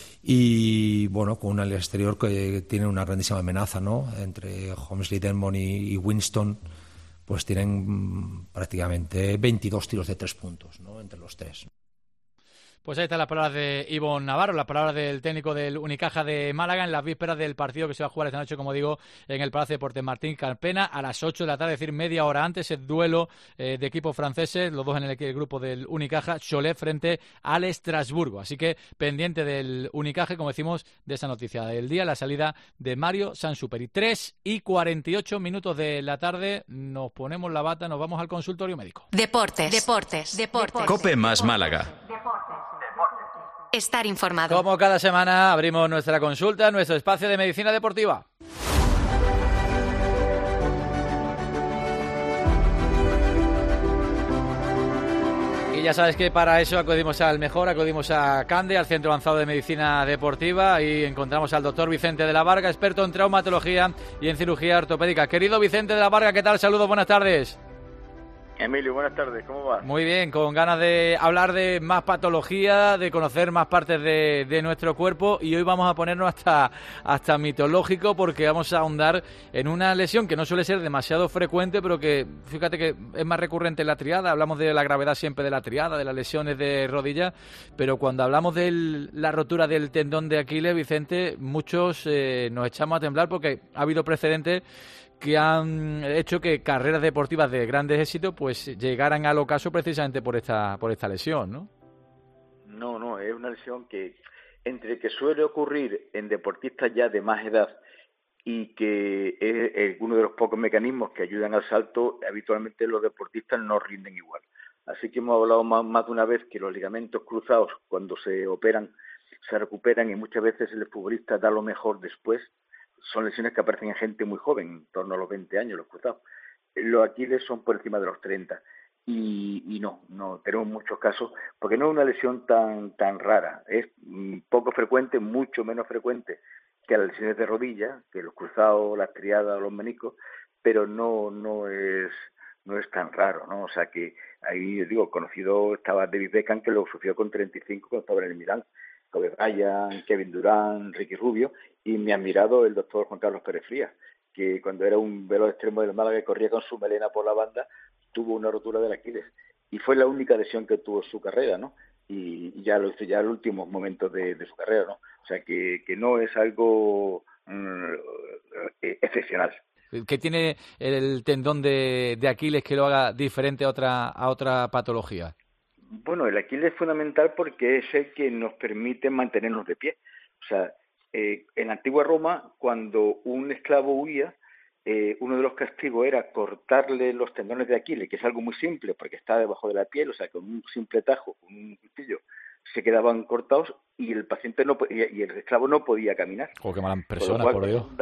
Y bueno, con un exterior que tiene una grandísima amenaza, ¿no? Entre Holmesley, Denmon y, y Winston, pues tienen mmm, prácticamente veintidós tiros de tres puntos, ¿no? Entre los tres. Pues ahí están las palabras de Ivonne Navarro, las palabras del técnico del Unicaja de Málaga en las vísperas del partido que se va a jugar esta noche, como digo, en el Palacio de Deportes Martín Carpena a las ocho de la tarde, es decir, media hora antes, el duelo eh, de equipos franceses, los dos en el, el grupo del Unicaja, Cholet frente al Estrasburgo. Así que pendiente del Unicaja, como decimos, de esa noticia del día, la salida de Mario Sansuperi. tres y cuarenta y ocho minutos de la tarde, nos ponemos la bata, nos vamos al consultorio médico. Deportes, deportes, deportes. Cope más Málaga. Estar informado. Como cada semana abrimos nuestra consulta, nuestro espacio de medicina deportiva. Y ya sabes que para eso acudimos al mejor, acudimos a Cande, al Centro Avanzado de Medicina Deportiva, y encontramos al doctor Vicente de la Varga, experto en traumatología y en cirugía ortopédica. Querido Vicente de la Varga, ¿qué tal? Saludos, buenas tardes. Emilio, buenas tardes, ¿cómo vas? Muy bien, con ganas de hablar de más patología, de conocer más partes de, de nuestro cuerpo, y hoy vamos a ponernos hasta, hasta mitológico, porque vamos a ahondar en una lesión que no suele ser demasiado frecuente, pero que fíjate que es más recurrente en la triada. Hablamos de la gravedad siempre de la triada, de las lesiones de rodilla, pero cuando hablamos de la rotura del tendón de Aquiles, Vicente, muchos eh, nos echamos a temblar porque ha habido precedentes que han hecho que carreras deportivas de grandes éxitos pues llegaran al ocaso precisamente por esta por esta lesión, ¿no? No, no, es una lesión que entre que suele ocurrir en deportistas ya de más edad y que es, es uno de los pocos mecanismos que ayudan al salto, habitualmente los deportistas no rinden igual. Así que hemos hablado más, más de una vez que los ligamentos cruzados, cuando se operan, se recuperan, y muchas veces el futbolista da lo mejor después. Son lesiones que aparecen en gente muy joven, en torno a los veinte años, los cruzados. Los Aquiles son por encima de los treinta. Y, y no, no tenemos muchos casos, porque no es una lesión tan tan rara. Es mm, poco frecuente, mucho menos frecuente que las lesiones de rodilla, que los cruzados, las triadas, los meniscos, pero no no es no es tan raro, ¿no? O sea que ahí, digo, conocido estaba David Beckham, que lo sufrió con treinta y cinco cuando estaba en el Milán. Kobe Bryant, Kevin Durant, Ricky Rubio, y me ha admirado el doctor Juan Carlos Pérez Frías, que cuando era un veloz extremo del Málaga que corría con su melena por la banda, tuvo una rotura del Aquiles, y fue la única lesión que tuvo en su carrera, ¿no? Y, y ya lo hizo ya en los últimos momentos de, de su carrera, ¿no? O sea que, que no es algo mm, excepcional. ¿Qué tiene el tendón de, de Aquiles que lo haga diferente a otra a otra patología? Bueno, el Aquiles es fundamental porque es el que nos permite mantenernos de pie. O sea, eh, en la antigua Roma, cuando un esclavo huía, eh, uno de los castigos era cortarle los tendones de Aquiles, que es algo muy simple porque está debajo de la piel, o sea, con un simple tajo, con un cuchillo, se quedaban cortados y el paciente no podía, y el esclavo no podía caminar. Oh, qué mala persona, por, por Dios.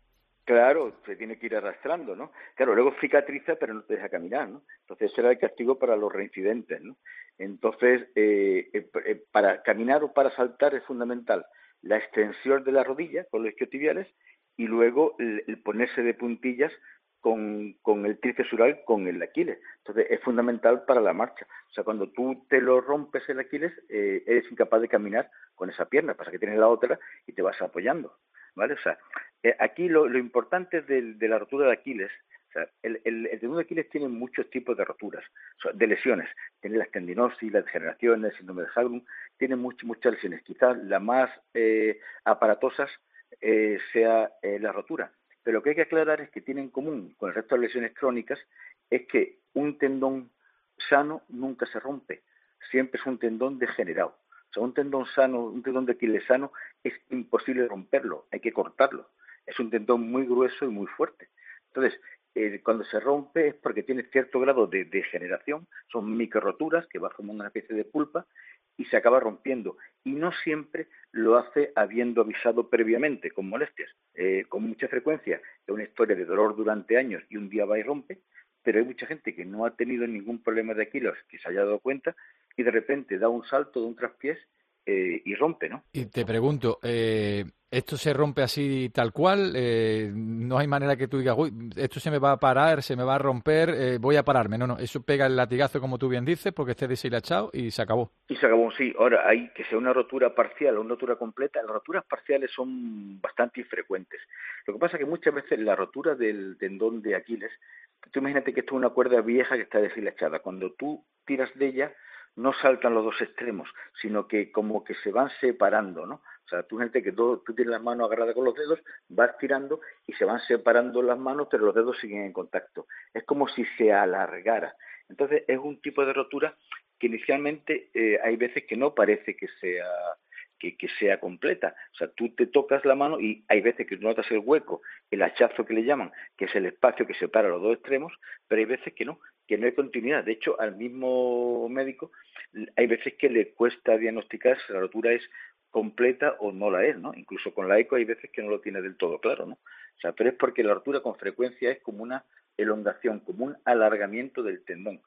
Claro, se tiene que ir arrastrando, ¿no? Claro, luego cicatriza, pero no te deja caminar, ¿no? Entonces ese era el castigo para los reincidentes, ¿no? Entonces, eh, eh, para caminar o para saltar es fundamental la extensión de la rodilla con los isquiotibiales y luego el, el ponerse de puntillas con, con el tríceps sural, con el Aquiles. Entonces es fundamental para la marcha. O sea, cuando tú te lo rompes el Aquiles, eh, eres incapaz de caminar con esa pierna, pasa que tienes la otra y te vas apoyando, ¿vale? O sea, eh, aquí lo, lo importante de, de la rotura de Aquiles, o sea, el, el, el tendón de Aquiles tiene muchos tipos de roturas, o sea, de lesiones. Tiene las tendinosis, las degeneraciones, el síndrome de Sjögren, tiene much, muchas lesiones. Quizás la más eh, aparatosas eh, sea eh, la rotura. Pero lo que hay que aclarar es que tiene en común con el resto de lesiones crónicas es que un tendón sano nunca se rompe, siempre es un tendón degenerado. O sea, un tendón sano, un tendón de Aquiles sano, es imposible romperlo, hay que cortarlo. Es un tendón muy grueso y muy fuerte. Entonces, eh, cuando se rompe es porque tiene cierto grado de degeneración, son microroturas que va a formar una especie de pulpa y se acaba rompiendo. Y no siempre lo hace habiendo avisado previamente con molestias. Eh, con mucha frecuencia es una historia de dolor durante años y un día va y rompe, pero hay mucha gente que no ha tenido ningún problema de Aquiles, que se haya dado cuenta, y de repente da un salto de un traspiés eh, y rompe, ¿no? Y te pregunto, eh, ¿esto se rompe así tal cual? Eh, no hay manera que tú digas, uy, esto se me va a parar, se me va a romper, eh, voy a pararme. No, no, eso pega el latigazo, como tú bien dices, porque esté deshilachado y se acabó. Y se acabó, sí. Ahora, hay que sea una rotura parcial o una rotura completa. Las roturas parciales son bastante infrecuentes. Lo que pasa es que muchas veces la rotura del tendón de Aquiles, tú imagínate que esto es una cuerda vieja que está deshilachada. Cuando tú tiras de ella, no saltan los dos extremos, sino que como que se van separando, ¿no? O sea, tú gente que tú, tú tienes las manos agarradas con los dedos, vas tirando y se van separando las manos, pero los dedos siguen en contacto. Es como si se alargara. Entonces es un tipo de rotura que inicialmente eh, hay veces que no parece que sea que, que sea completa. O sea, tú te tocas la mano y hay veces que notas el hueco, el hachazo que le llaman, que es el espacio que separa los dos extremos, pero hay veces que no, que no hay continuidad. De hecho, al mismo médico hay veces que le cuesta diagnosticar si la rotura es completa o no la es, ¿no? Incluso con la eco hay veces que no lo tiene del todo claro, ¿no? O sea, pero es porque la rotura con frecuencia es como una elongación, como un alargamiento del tendón.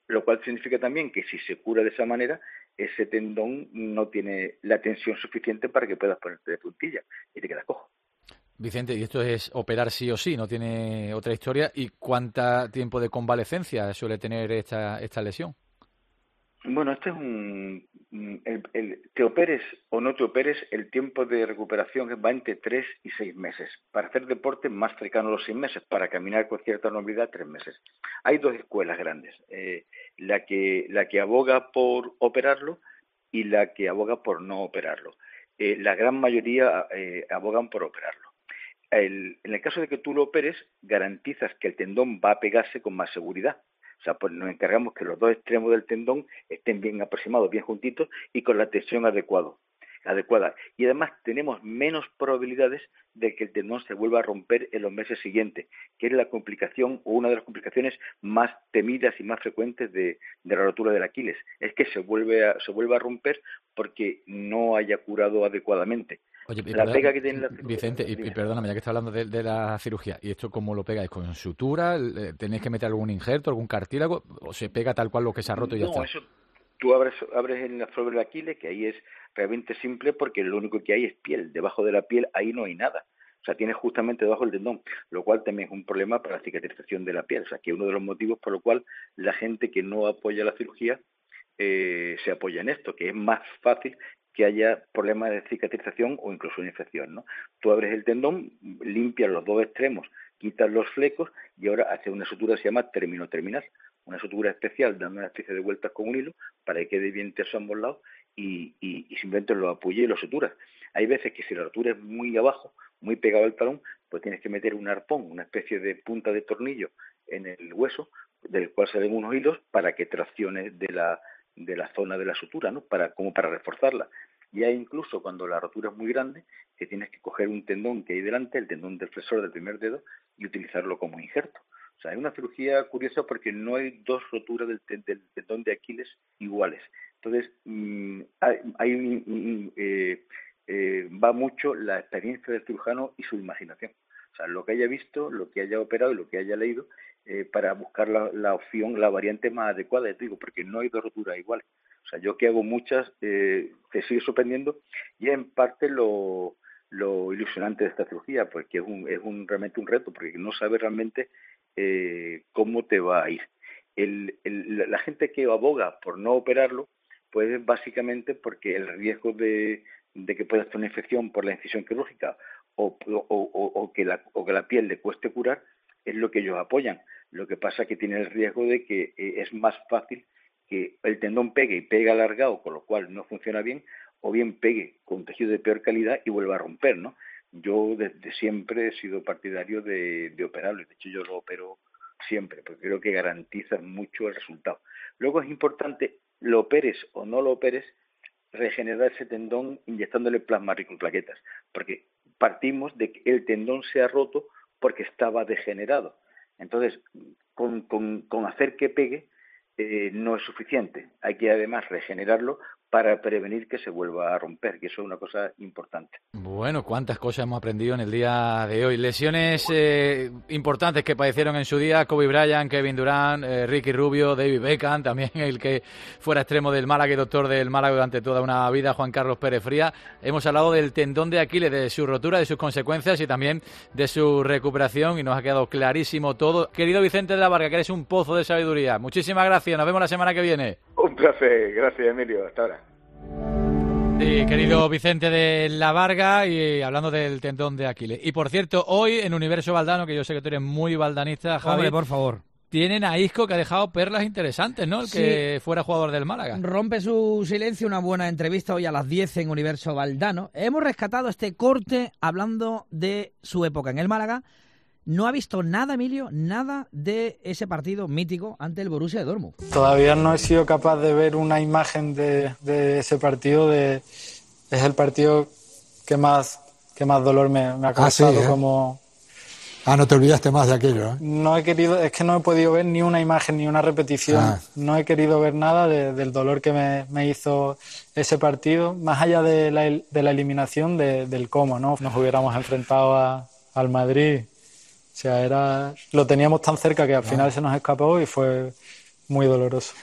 lo cual significa también que si se cura de esa manera, ese tendón no tiene la tensión suficiente para que puedas ponerte de puntilla y te quedas cojo. Vicente, y esto es operar sí o sí, no tiene otra historia. ¿Y cuánto tiempo de convalecencia suele tener esta, esta lesión? Bueno, este es un... El, el, te operes o no te operes, el tiempo de recuperación va entre tres y seis meses. Para hacer deporte, más cercano a los seis meses. Para caminar con cierta normalidad, tres meses. Hay dos escuelas grandes. Eh, la que la que aboga por operarlo y la que aboga por no operarlo. Eh, la gran mayoría eh, abogan por operarlo. El, en el caso de que tú lo operes, garantizas que el tendón va a pegarse con más seguridad. O sea, pues nos encargamos que los dos extremos del tendón estén bien aproximados, bien juntitos y con la tensión adecuado, adecuada. Y además tenemos menos probabilidades de que el tendón se vuelva a romper en los meses siguientes, que es la complicación o una de las complicaciones más temidas y más frecuentes de, de la rotura del Aquiles. Es que se vuelve a, se vuelve a romper porque no haya curado adecuadamente. Oye, la perdón, pega que tiene la cirugía, Vicente, y, y perdóname, ya que está hablando de, de la cirugía, ¿y esto cómo lo pegáis? ¿Con sutura? ¿Tenéis que meter algún injerto, algún cartílago? ¿O se pega tal cual lo que se ha roto y ya no, está? Eso, tú abres, abres en la sobre el Aquiles, que ahí es realmente simple porque lo único que hay es piel. Debajo de la piel ahí no hay nada. O sea, tienes justamente debajo el tendón, lo cual también es un problema para la cicatrización de la piel. O sea, que uno de los motivos por lo cual la gente que no apoya la cirugía eh, se apoya en esto, que es más fácil que haya problemas de cicatrización o incluso una infección, ¿no? Tú abres el tendón, limpias los dos extremos, quitas los flecos y ahora haces una sutura que se llama termino-terminal, una sutura especial dando una especie de vueltas con un hilo para que quede bien teso a ambos lados y, y, y simplemente lo apoyas y lo suturas. Hay veces que si la rotura es muy abajo, muy pegado al talón, pues tienes que meter un arpón, una especie de punta de tornillo en el hueso, del cual salen unos hilos para que traccione de la de la zona de la sutura, ¿no? Para, como para reforzarla. Y hay incluso cuando la rotura es muy grande, que tienes que coger un tendón que hay delante, el tendón del flexor del primer dedo, y utilizarlo como injerto. O sea, es una cirugía curiosa porque no hay dos roturas del, del tendón de Aquiles iguales. Entonces, mmm, hay, hay un, eh, eh, va mucho la experiencia del cirujano y su imaginación. O sea, lo que haya visto, lo que haya operado y lo que haya leído, eh, para buscar la, la opción, la variante más adecuada, te digo, porque no hay dos roturas iguales. O sea, yo que hago muchas, eh, te sigue sorprendiendo y es en parte lo, lo ilusionante de esta cirugía, porque es un, es un realmente un reto, porque no sabes realmente eh, cómo te va a ir. El, el, la gente que aboga por no operarlo, pues es básicamente porque el riesgo de, de que pueda hacer una infección por la incisión quirúrgica o, o, o, o, que la, o que la piel le cueste curar, es lo que ellos apoyan. Lo que pasa es que tiene el riesgo de que eh, es más fácil que el tendón pegue y pegue alargado, con lo cual no funciona bien, o bien pegue con tejido de peor calidad y vuelva a romper, ¿no? Yo desde siempre he sido partidario de, de operarlo, de hecho yo lo opero siempre, porque creo que garantiza mucho el resultado. Luego es importante, lo operes o no lo operes, regenerar ese tendón inyectándole plasma rico en plaquetas, porque partimos de que el tendón se ha roto porque estaba degenerado. Entonces, con, con, con hacer que pegue eh, no es suficiente. Hay que además regenerarlo para prevenir que se vuelva a romper, que eso es una cosa importante. Bueno, cuántas cosas hemos aprendido en el día de hoy. Lesiones eh, importantes que padecieron en su día Kobe Bryant, Kevin Durant, eh, Ricky Rubio, David Beckham, también el que fuera extremo del Málaga y doctor del Málaga durante toda una vida, Juan Carlos Pérez Frías. Hemos hablado del tendón de Aquiles, de su rotura, de sus consecuencias y también de su recuperación y nos ha quedado clarísimo todo. Querido Vicente de la Varga, que eres un pozo de sabiduría. Muchísimas gracias, nos vemos la semana que viene. Un placer, gracias Emilio, hasta ahora. Sí, querido Vicente de la Varga, y hablando del tendón de Aquiles. Y por cierto, hoy en Universo Valdano, que yo sé que tú eres muy valdanista, Javi, hombre, por favor, tienen a Isco, que ha dejado perlas interesantes, ¿no? El sí, que fuera jugador del Málaga. Rompe su silencio una buena entrevista hoy a las diez en Universo Valdano. Hemos rescatado este corte hablando de su época en el Málaga. No ha visto nada, Emilio, nada de ese partido mítico ante el Borussia de Dortmund. Todavía no he sido capaz de ver una imagen de, de ese partido. De, es el partido que más, que más dolor me, me ha causado. Ah, sí, ¿eh? Como... Ah, no te olvidaste más de aquello, ¿eh? No he querido, es que no he podido ver ni una imagen ni una repetición. Ah. No he querido ver nada de, del dolor que me, me hizo ese partido, más allá de la, de la eliminación, de, del cómo, ¿no? Nos hubiéramos enfrentado a, al Madrid. O sea, era, lo teníamos tan cerca que al final ah. se nos escapó y fue, muy doloroso.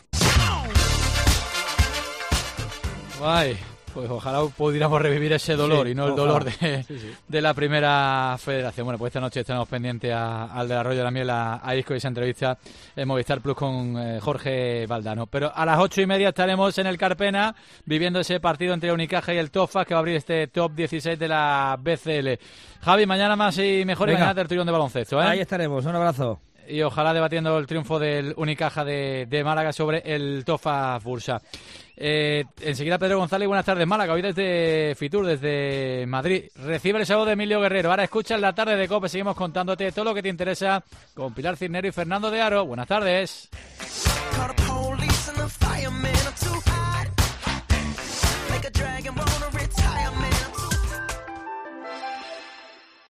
Ay, pues ojalá pudiéramos revivir ese dolor sí, y no el ojalá. dolor de, sí, sí. de la primera federación. Bueno, pues esta noche estaremos pendientes a, al del Arroyo de la Miel, a, a Isco y esa entrevista en Movistar Plus con eh, Jorge Valdano. Pero a las ocho y media estaremos en el Carpena viviendo ese partido entre Unicaja y el Tofas que va a abrir este top dieciséis de la B C L. Javi, mañana más y mejor Venga. y mañana tertulión de baloncesto, ¿eh? Ahí estaremos, un abrazo. Y ojalá debatiendo el triunfo del Unicaja de, de Málaga sobre el Tofas Bursa. Eh, enseguida Pedro González, buenas tardes Málaga, hoy desde Fitur, desde Madrid. Recibe el saludo de Emilio Guerrero. Ahora escucha en la tarde de COPE, seguimos contándote todo lo que te interesa con Pilar Cisnero y Fernando de Aro. Buenas tardes. Like a dragon, wanna retire, man.